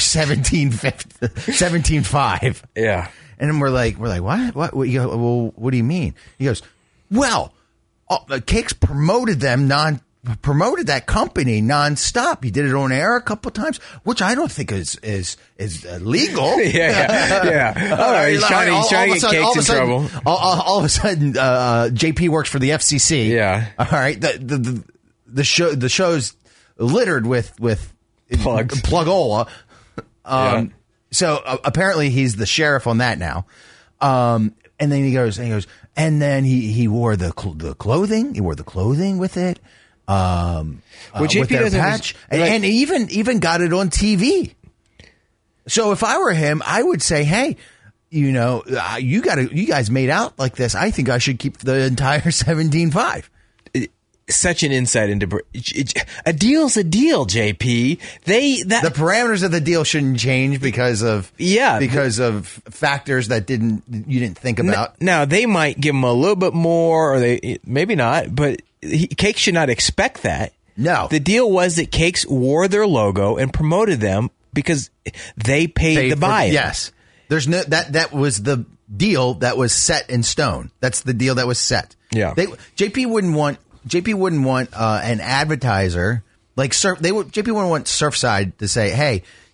Speaker 7: 17.5.
Speaker 6: Yeah.
Speaker 7: And then we're like, what? What? You go, well, what do you mean? He goes, well, Cakes promoted that company nonstop. He did it on air a couple of times, which I don't think is legal.
Speaker 6: Yeah. All right, he's trying to get Cakes in trouble.
Speaker 7: All of a sudden, JP works for the FCC.
Speaker 6: Yeah.
Speaker 7: All right. The show's littered with
Speaker 6: plugs.
Speaker 7: Plugola. So apparently he's the sheriff on that now. And then he goes, and then he wore the clothing. He wore the clothing with it.
Speaker 6: JP
Speaker 7: with their patch, and even got it on TV. So if I were him, I would say, hey, you guys made out like this. I think I should keep the entire 17.5.
Speaker 6: Such an insight into a deal's a deal, JP. The
Speaker 7: parameters of the deal shouldn't change because of factors that you didn't think about.
Speaker 6: Now they might give him a little bit more, or they maybe not, but Cakes should not expect that.
Speaker 7: No,
Speaker 6: the deal was that Cakes wore their logo and promoted them because they paid the buy.
Speaker 7: Yes, there's no that was the deal that was set in stone. That's the deal that was set.
Speaker 6: Yeah,
Speaker 7: JP wouldn't want an advertiser JP wouldn't want Surfside to say, hey,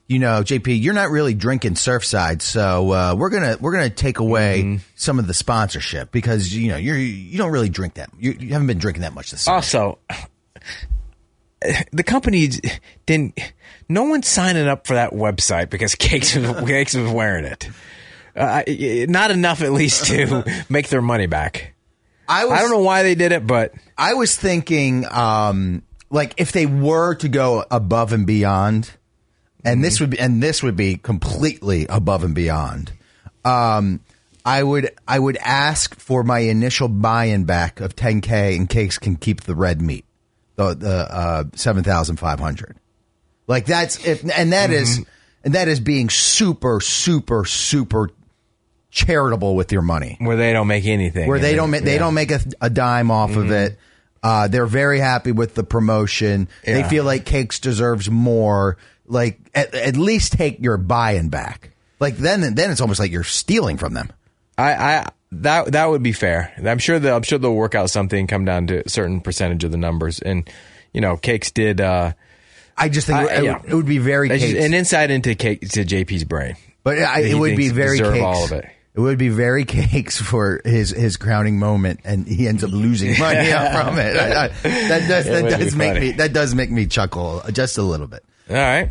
Speaker 7: JP, you're not really drinking Surfside, so we're gonna take away some of the sponsorship because you don't really drink that. You haven't been drinking that much this summer. Also,
Speaker 6: the company didn't. No one's signing up for that website because Cakes was wearing it. Not enough, at least, to make their money back. I don't know why they did it, but
Speaker 7: I was thinking, if they were to go above and beyond, and this would be completely above and beyond. I would ask for my initial buy-in back of $10K, and Cakes can keep the red meat, the 7,500. Like that's that is being super, super, super charitable with your money,
Speaker 6: where they don't make anything,
Speaker 7: where they don't make a dime off of it. They're very happy with the promotion. They feel like Cakes deserves more. Like at least take your buy-in back. Like then it's almost like you're stealing from them.
Speaker 6: That would be fair. I'm sure they'll work out something, come down to a certain percentage of the numbers, and Cakes did.
Speaker 7: I just think it would be very Cakes.
Speaker 6: An insight into JP's brain,
Speaker 7: but it would be very Cakes.
Speaker 6: All of it.
Speaker 7: It would be very Cakes for his crowning moment, and he ends up losing money from it. That does make me chuckle just a little bit.
Speaker 6: All right.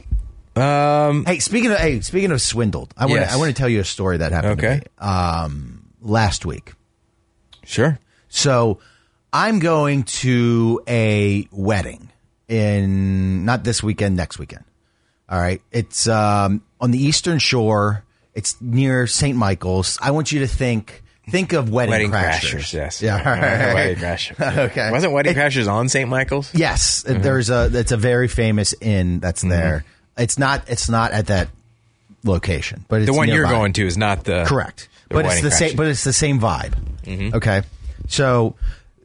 Speaker 7: Hey, speaking of swindled, I want to tell you a story that happened to me last week.
Speaker 6: Sure.
Speaker 7: So I'm going to a wedding not this weekend, next weekend. All right. It's on the Eastern Shore. It's near St. Michael's. I want you to think of Wedding Crashers.
Speaker 6: Yes.
Speaker 7: Yeah. Right.
Speaker 6: Wedding Crashers.
Speaker 7: Okay.
Speaker 6: Wasn't Wedding Crashers on St. Michael's?
Speaker 7: Yes. It's a very famous inn that's there. It's not at that location, but it's
Speaker 6: the one
Speaker 7: nearby.
Speaker 6: You're going to is not the
Speaker 7: correct. But it's the same. But it's the same vibe.
Speaker 6: Mm-hmm.
Speaker 7: Okay. So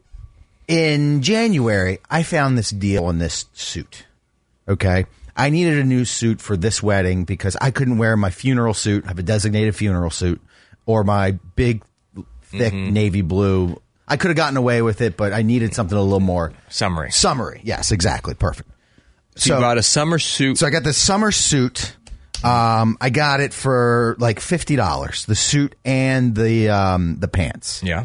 Speaker 7: in January, I found this deal on this suit. Okay. I needed a new suit for this wedding because I couldn't wear my funeral suit. I have a designated funeral suit or my big, thick navy blue. I could have gotten away with it, but I needed something a little more
Speaker 6: summery.
Speaker 7: Yes, exactly. Perfect.
Speaker 6: So you bought a summer suit.
Speaker 7: So I got this summer suit. I got it for like $50, the suit and the pants.
Speaker 6: Yeah.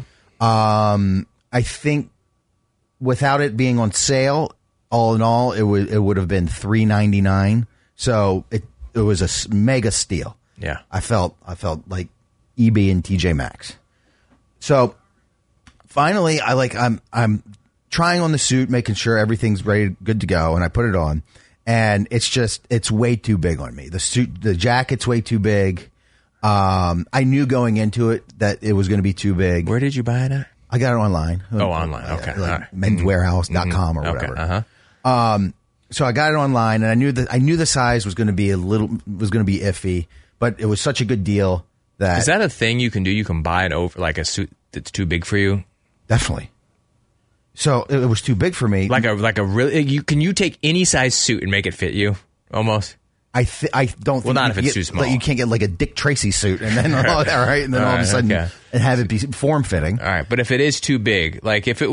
Speaker 7: I think without it being on sale, all in all, it would have been $399. So it was a mega steal.
Speaker 6: Yeah.
Speaker 7: I felt like EB and TJ Maxx. So finally, I'm trying on the suit, making sure everything's ready, good to go, and I put it on, and it's way too big on me. The jacket's way too big. I knew going into it that it was going to be too big.
Speaker 6: Where did you buy it at?
Speaker 7: I got it online.
Speaker 6: Oh, online. Okay.
Speaker 7: Like menswarehouse.com or whatever.
Speaker 6: Okay.
Speaker 7: So I got it online, and I knew the size was going to be iffy, but it was such a good deal that.
Speaker 6: Is that a thing you can do? You can buy it over like a suit that's too big for you?
Speaker 7: Definitely. So it was too big for me.
Speaker 6: Like a really, can you take any size suit and make it fit you? Almost.
Speaker 7: I don't think.
Speaker 6: Well, not if it's too small.
Speaker 7: You can't get like a Dick Tracy suit and then all right, and then all of a sudden and have it be form fitting.
Speaker 6: All right, but if it is too big, like if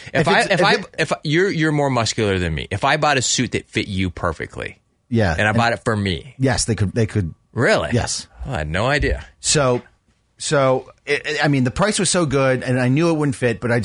Speaker 6: you're more muscular than me, if I bought a suit that fit you perfectly, and I bought it for me,
Speaker 7: yes, they could.
Speaker 6: Really?
Speaker 7: Yes.
Speaker 6: I had no idea.
Speaker 7: So the price was so good, and I knew it wouldn't fit, but I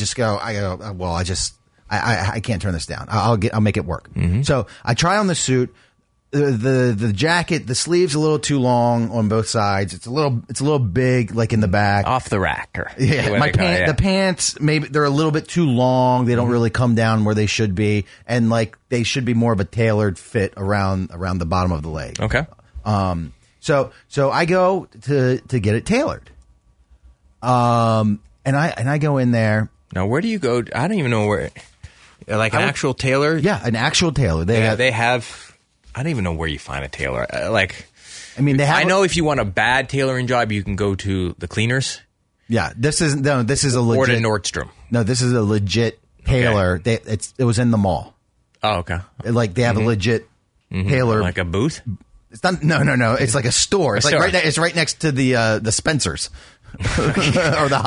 Speaker 7: can't turn this down. I'll make it work.
Speaker 6: Mm-hmm.
Speaker 7: So I try on the suit. The jacket, the sleeve's a little too long on both sides. It's a little big, like in the back,
Speaker 6: off the rack.
Speaker 7: The pants, maybe they're a little bit too long. They don't really come down where they should be, and like they should be more of a tailored fit around the bottom of the leg.
Speaker 6: Okay.
Speaker 7: So I go to get it tailored. And I go in there.
Speaker 6: Now, where do you go? I don't even know where. Like an actual tailor?
Speaker 7: Yeah, an actual tailor.
Speaker 6: They have. I don't even know where you find a tailor.
Speaker 7: I
Speaker 6: know if you want a bad tailoring job, you can go to the cleaners.
Speaker 7: Yeah, this is a legit.
Speaker 6: Or to Nordstrom.
Speaker 7: No, this is a legit tailor.
Speaker 6: Okay.
Speaker 7: It was in the mall.
Speaker 6: Oh, okay.
Speaker 7: Like they have a legit tailor,
Speaker 6: like a booth.
Speaker 7: It's not. No. It's like a store. It's it's right next to the Spencers or the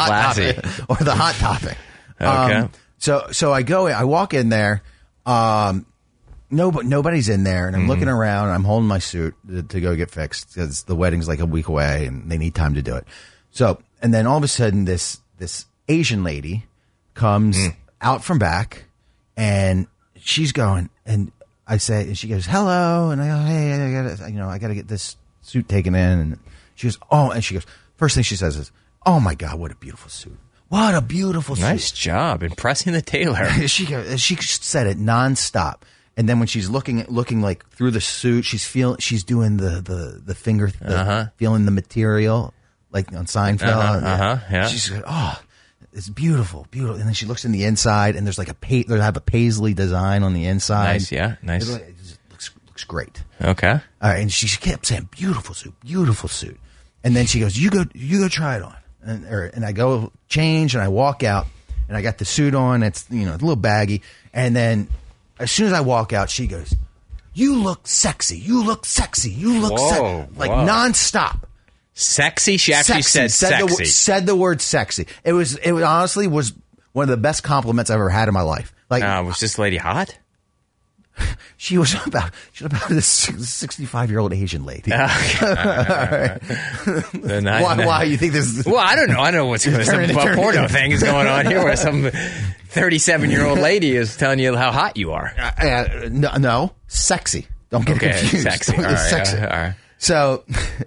Speaker 7: Hot Topic.
Speaker 6: Okay.
Speaker 7: So I go in. I walk in there. nobody's in there, and I'm looking around, and I'm holding my suit to go get fixed because the wedding's like a week away, and they need time to do it. So, and then all of a sudden, this Asian lady comes out from back, and she's going, and I say, and she goes, hello, and I go, hey, I gotta get this suit taken in, and she goes, oh, and she goes, first thing she says is, oh my God, what a beautiful suit. What a beautiful suit.
Speaker 6: Nice job impressing the tailor.
Speaker 7: She said it nonstop. And then when she's looking like through the suit, she's doing the finger, feeling the material, like on Seinfeld.
Speaker 6: Yeah.
Speaker 7: She's like, oh, it's beautiful. And then she looks in the inside, and there's like they have a paisley design on the inside.
Speaker 6: Nice, yeah, nice.
Speaker 7: It looks great.
Speaker 6: Okay.
Speaker 7: All right, and she kept saying, beautiful suit. And then she goes, you go try it on. And I go change, and I walk out, and I got the suit on. It's a little baggy, and then as soon as I walk out, she goes, "You look sexy. You look sexy. You look sexy." Like nonstop.
Speaker 6: Sexy. She actually said sexy.
Speaker 7: Said the word sexy. It honestly was one of the best compliments I've ever had in my life. Like,
Speaker 6: was this lady hot?
Speaker 7: She was about this 65-year-old Asian lady.
Speaker 6: Okay.
Speaker 7: Why you think this?
Speaker 6: Well, I don't know. I know what's going on. Some porno thing is going on here, where some 37-year-old lady is telling you how hot you are.
Speaker 7: No, sexy. Don't get confused.
Speaker 6: Sexy. All right,
Speaker 7: sexy.
Speaker 6: All right.
Speaker 7: So,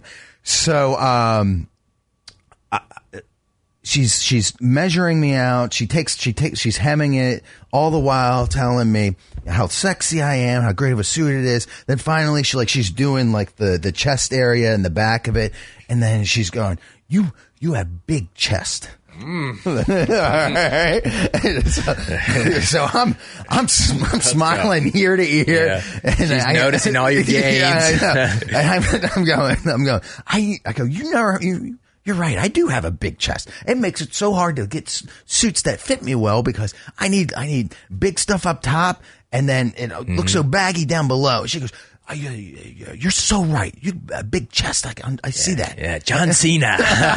Speaker 7: she's measuring me out. She's hemming it all the while, telling me how sexy I am, how great of a suit it is. Then finally, she's doing like the chest area and the back of it, and then she's going, "You have big chest." All right. So I'm smiling ear to ear, and
Speaker 6: she's noticing all your gains.
Speaker 7: Yeah, I'm going. I go. You're right. I do have a big chest. It makes it so hard to get suits that fit me well because I need big stuff up top, and then it looks so baggy down below. She goes, "You're so right. You a big chest. I see that."
Speaker 6: Yeah, John Cena.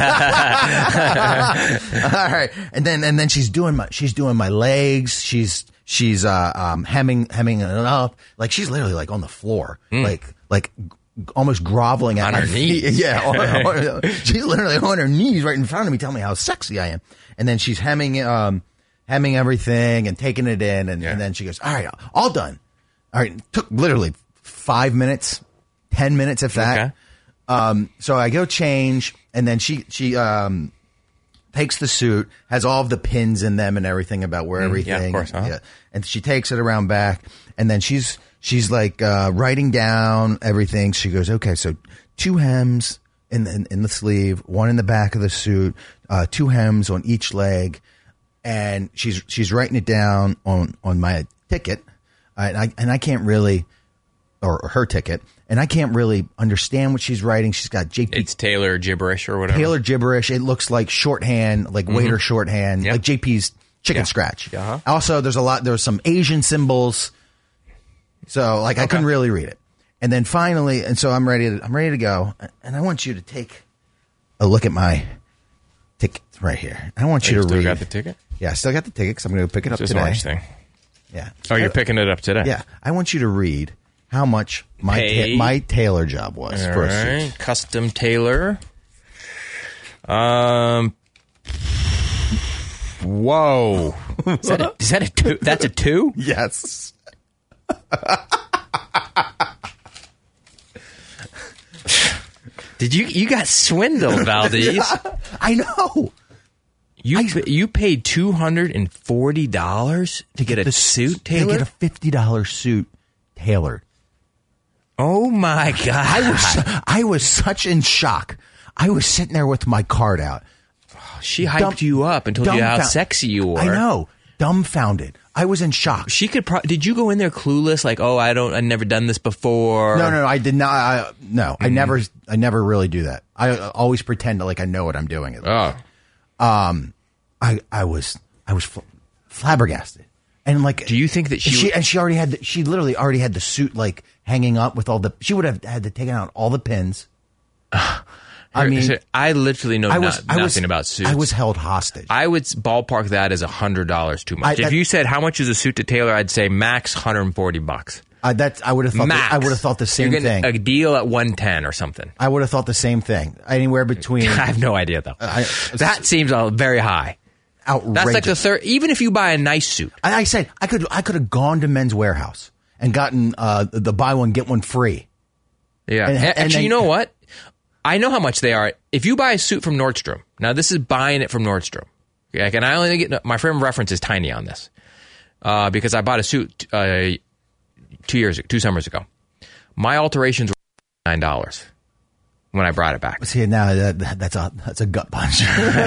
Speaker 7: All right, and then she's doing my legs. She's hemming it up. Like she's literally like on the floor, like almost groveling at
Speaker 6: on
Speaker 7: my
Speaker 6: her
Speaker 7: feet.
Speaker 6: knees.
Speaker 7: Yeah, she's literally on her knees right in front of me, telling me how sexy I am. And then she's hemming everything and taking it in, and then she goes, "All right, all done." All right, it took literally 5 minutes, 10 minutes, if that. Okay. So I go change, and then she takes the suit, has all of the pins in them and everything about where everything.
Speaker 6: Yeah, of course.
Speaker 7: Yeah, and she takes it around back, and then she's like writing down everything. She goes, "Okay, so 2 hems in the sleeve, 1 in the back of the suit, 2 hems on each leg," and she's writing it down on my ticket, and I can't really, or her ticket, and I can't really understand what she's writing. She's got JP.
Speaker 6: It's Taylor gibberish or whatever.
Speaker 7: Taylor gibberish. It looks like shorthand, like waiter shorthand, like JP's chicken scratch.
Speaker 6: Uh-huh.
Speaker 7: Also, there's some Asian symbols. So I couldn't really read it. And then finally, and so I'm ready to go. And I want you to take a look at my ticket right here. I want you to read.
Speaker 6: You still got the ticket?
Speaker 7: Yeah, I still got the ticket because I'm going to pick it up today.
Speaker 6: Orange thing.
Speaker 7: Yeah.
Speaker 6: Oh, you're picking it up today?
Speaker 7: Yeah. I want you to read how much my tailor job was for a suit.
Speaker 6: Custom tailor. Whoa. Is that a 2? That's a 2?
Speaker 7: Yes.
Speaker 6: Did you got swindled, Valdez?
Speaker 7: Yeah, I know.
Speaker 6: You paid $240 to get a suit tailored?
Speaker 7: To get a $50 suit tailored.
Speaker 6: Oh my God.
Speaker 7: I was such in shock. I was sitting there with my card out.
Speaker 6: She hyped you up and told you how sexy you were.
Speaker 7: I know. Dumbfounded. I was in shock.
Speaker 6: She could. Did you go in there clueless? Like, oh, I've never done this before.
Speaker 7: No, I did not. I never really do that. I always pretend like I know what I'm doing.
Speaker 6: Oh.
Speaker 7: I was flabbergasted. And like,
Speaker 6: do you think that she
Speaker 7: literally already had the suit like hanging up with all the. She would have had to take out all the pins. I mean,
Speaker 6: I literally know nothing about suits.
Speaker 7: I was held hostage.
Speaker 6: I would ballpark that as $100 too much. If you said how much is a suit to tailor, I'd say max $140.
Speaker 7: I would have thought. I would have thought the same thing.
Speaker 6: A deal at 110 or something.
Speaker 7: I would have thought the same thing. Anywhere between.
Speaker 6: I have no idea though. That seems very high.
Speaker 7: Outrageous.
Speaker 6: That's like the third. Even if you buy a nice suit,
Speaker 7: I said I could have gone to Men's Warehouse and gotten the buy one get one free.
Speaker 6: Yeah. Actually, you know what? I know how much they are. If you buy a suit from Nordstrom, now this is buying it from Nordstrom. Okay, and I only get my frame of reference is tiny on this because I bought a suit 2 summers ago. My alterations were $9 when I brought it back.
Speaker 7: See, now that's a gut punch.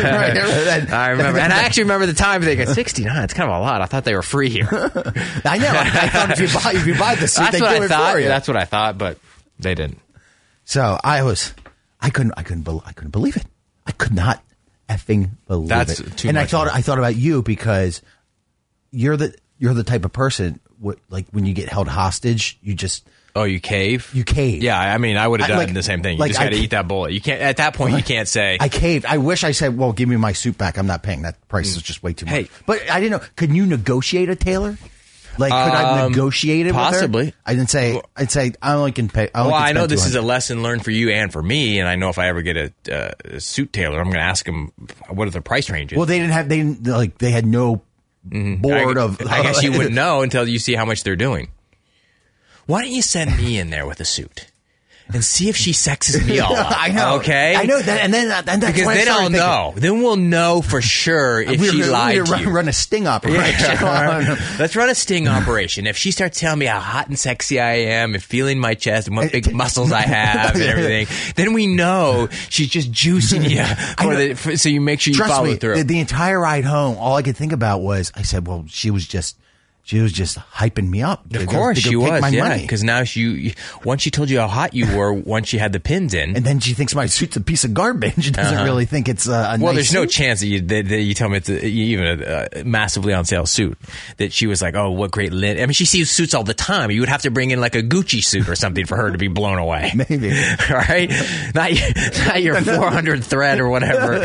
Speaker 6: I remember, and I actually remember the time thinking $69. It's kind of a lot. I thought they were free here.
Speaker 7: I know. I thought if you buy the suit,
Speaker 6: that's
Speaker 7: they
Speaker 6: what
Speaker 7: do
Speaker 6: I
Speaker 7: it
Speaker 6: thought.
Speaker 7: for you.
Speaker 6: That's what I thought, but they didn't.
Speaker 7: So I couldn't believe it. I could not effing believe
Speaker 6: that's
Speaker 7: it.
Speaker 6: Too
Speaker 7: and
Speaker 6: much
Speaker 7: I thought about you because you're the type of person like when you get held hostage, you just.
Speaker 6: Oh, you cave?
Speaker 7: You cave.
Speaker 6: Yeah, I mean, I would have done the same thing. You just got to eat that bullet. You can't. At that point, you can't say
Speaker 7: I caved. I wish I said, "Well, give me my suit back. I'm not paying that price. Is just way too much."
Speaker 6: Hey,
Speaker 7: but I didn't know. Could you negotiate a tailor? Like, could I negotiate it?
Speaker 6: Possibly.
Speaker 7: With her? I didn't say. I'd say I only can pay.
Speaker 6: I know this is a lesson learned for you and for me, and I know if I ever get a suit tailor, I'm going to ask them what are the price ranges.
Speaker 7: Well, they had no board of.
Speaker 6: I guess you wouldn't know until you see how much they're doing. Why don't you send me in there with a suit and see if she sexes me all up?
Speaker 7: I know.
Speaker 6: Okay?
Speaker 7: I know that. And that's
Speaker 6: because
Speaker 7: why
Speaker 6: then I'll know. Then we'll know for sure if she lied to you.
Speaker 7: Run a sting operation.
Speaker 6: Yeah. Let's run a sting operation. If she starts telling me how hot and sexy I am and feeling my chest and what big muscles I have and everything, then we know she's just juicing you so you make sure you follow through.
Speaker 7: The entire ride home, all I could think about was, I said, well, she was just hyping me up.
Speaker 6: Of course she was, yeah. Because now once she told you how hot you were, once she had the pins in,
Speaker 7: and then she thinks my suit's a piece of garbage. She doesn't really think it's a nice
Speaker 6: there's no
Speaker 7: suit.
Speaker 6: chance that you tell me it's even a massively on sale suit. That she was like, oh, what great linen. I mean, she sees suits all the time. You would have to bring in like a Gucci suit or something for her to be blown away.
Speaker 7: Maybe,
Speaker 6: right? Not your 400 thread or whatever.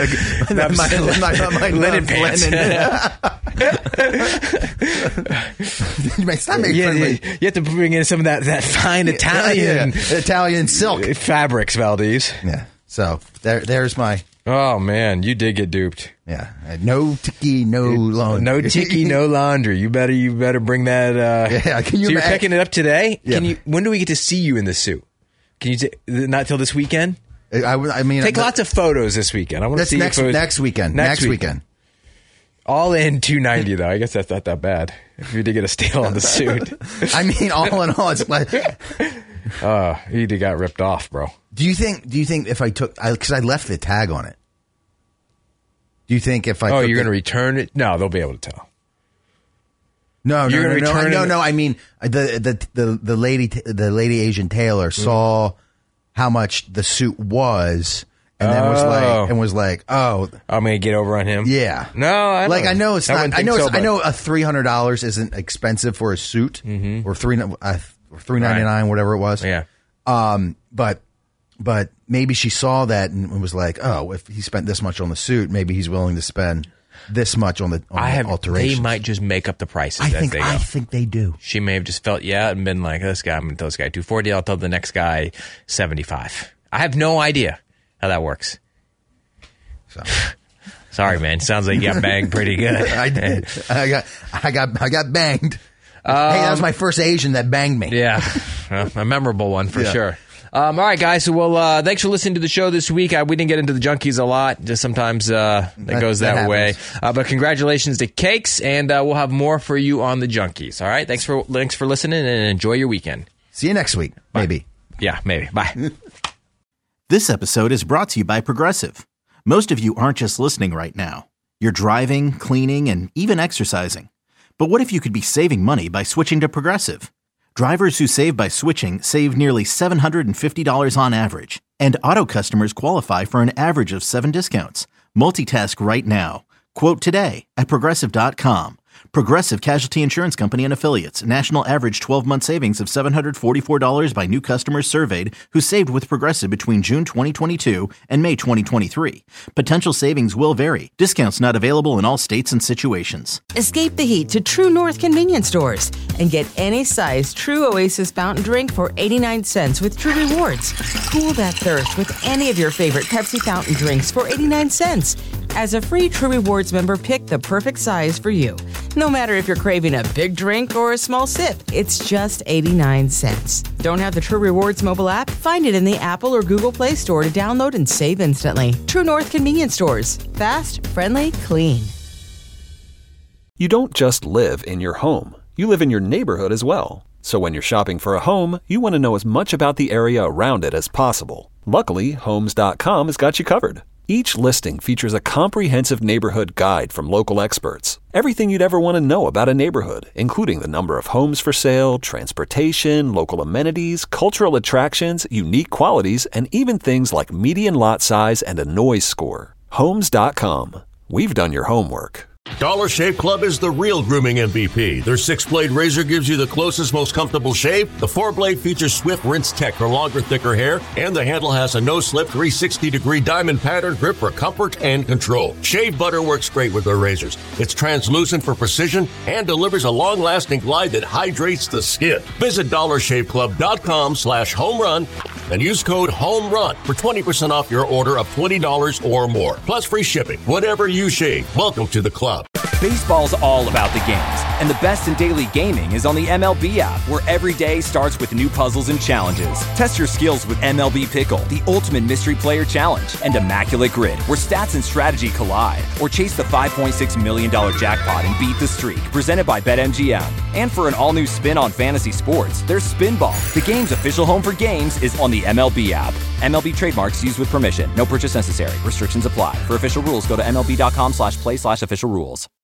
Speaker 7: my
Speaker 6: linen pants.
Speaker 7: You
Speaker 6: have to bring in some of that fine
Speaker 7: Italian silk
Speaker 6: fabrics, Valdez.
Speaker 7: Yeah. So there's my.
Speaker 6: Oh man, you did get duped.
Speaker 7: Yeah. No tiki, no laundry.
Speaker 6: No tiki, no laundry. You better bring that.
Speaker 7: Yeah. Can you?
Speaker 6: So you're picking it up today.
Speaker 7: Yeah.
Speaker 6: When do we get to see you in the suit? Can you not till this weekend?
Speaker 7: I mean,
Speaker 6: take lots of photos this weekend. I want to see
Speaker 7: next weekend. Next weekend.
Speaker 6: All in $290 though. I guess that's not that bad. If you did get a steal on the suit.
Speaker 7: I mean, all in all, it's like
Speaker 6: he got ripped off, bro.
Speaker 7: Do you think if I took, because I left the tag on it. Do you think if I?
Speaker 6: Oh, you're going to return it? No, they'll be able to tell.
Speaker 7: No. I mean, the lady Asian tailor saw how much the suit was. And then was like, oh,
Speaker 6: I'm gonna get over on him.
Speaker 7: Yeah,
Speaker 6: no, I know it's not.
Speaker 7: I know a $300 isn't expensive for a suit, or $399, whatever it was.
Speaker 6: Yeah.
Speaker 7: But maybe she saw that and was like, oh, if he spent this much on the suit, maybe he's willing to spend this much on the alterations.
Speaker 6: They might just make up the prices.
Speaker 7: I think they do.
Speaker 6: She may have just felt and been like, I'm gonna tell this guy $240. I'll tell the next guy $75. I have no idea how that works. So, sorry, man. Sounds like you got banged pretty good.
Speaker 7: I did. I got banged. Hey, that was my first Asian that banged me.
Speaker 6: Yeah, a memorable one for sure. All right, guys. So, thanks for listening to the show this week. We didn't get into the junkies a lot. Just sometimes that goes that way. But congratulations to Cakes, and we'll have more for you on the junkies. All right. Thanks for listening, and enjoy your weekend.
Speaker 7: See you next week. Bye. Maybe.
Speaker 6: Yeah, maybe. Bye.
Speaker 14: This episode is brought to you by Progressive. Most of you aren't just listening right now. You're driving, cleaning, and even exercising. But what if you could be saving money by switching to Progressive? Drivers who save by switching save nearly $750 on average. And auto customers qualify for an average of 7 discounts. Multitask right now. Quote today at Progressive.com. Progressive Casualty Insurance Company and Affiliates. National average 12-month savings of $744 by new customers surveyed who saved with Progressive between June 2022 and May 2023. Potential savings will vary. Discounts not available in all states and situations.
Speaker 15: Escape the heat to True North convenience stores and get any size True Oasis fountain drink for 89 cents with True Rewards. Cool that thirst with any of your favorite Pepsi fountain drinks for 89 cents. As a free True Rewards member, pick the perfect size for you. No matter if you're craving a big drink or a small sip, it's just 89 cents. Don't have the True Rewards mobile app? Find it in the Apple or Google Play Store to download and save instantly. True North convenience stores. Fast, friendly, clean.
Speaker 16: You don't just live in your home. You live in your neighborhood as well. So when you're shopping for a home, you want to know as much about the area around it as possible. Luckily, Homes.com has got you covered. Each listing features a comprehensive neighborhood guide from local experts. Everything you'd ever want to know about a neighborhood, including the number of homes for sale, transportation, local amenities, cultural attractions, unique qualities, and even things like median lot size and a noise score. Homes.com. We've done your homework.
Speaker 17: Dollar Shave Club is the real grooming MVP. Their 6-blade razor gives you the closest, most comfortable shave. The 4-blade features Swift Rinse Tech for longer, thicker hair, and the handle has a no-slip 360-degree diamond pattern grip for comfort and control. Shave butter works great with their razors. It's translucent for precision and delivers a long-lasting glide that hydrates the skin. Visit DollarShaveClub.com/homerun and use code HOMERUN for 20% off your order of $20 or more, plus free shipping. Whatever you shave, welcome to the club.
Speaker 18: Baseball's all about the games, and the best in daily gaming is on the MLB app, where every day starts with new puzzles and challenges. Test your skills with MLB Pickle, the ultimate mystery player challenge, and Immaculate Grid, where stats and strategy collide. Or chase the $5.6 million jackpot and beat the streak, presented by BetMGM. And for an all-new spin on fantasy sports, there's Spinball. The game's official home for games is on the MLB app. MLB trademarks used with permission. No purchase necessary. Restrictions apply. For official rules, go to MLB.com/play/official rules.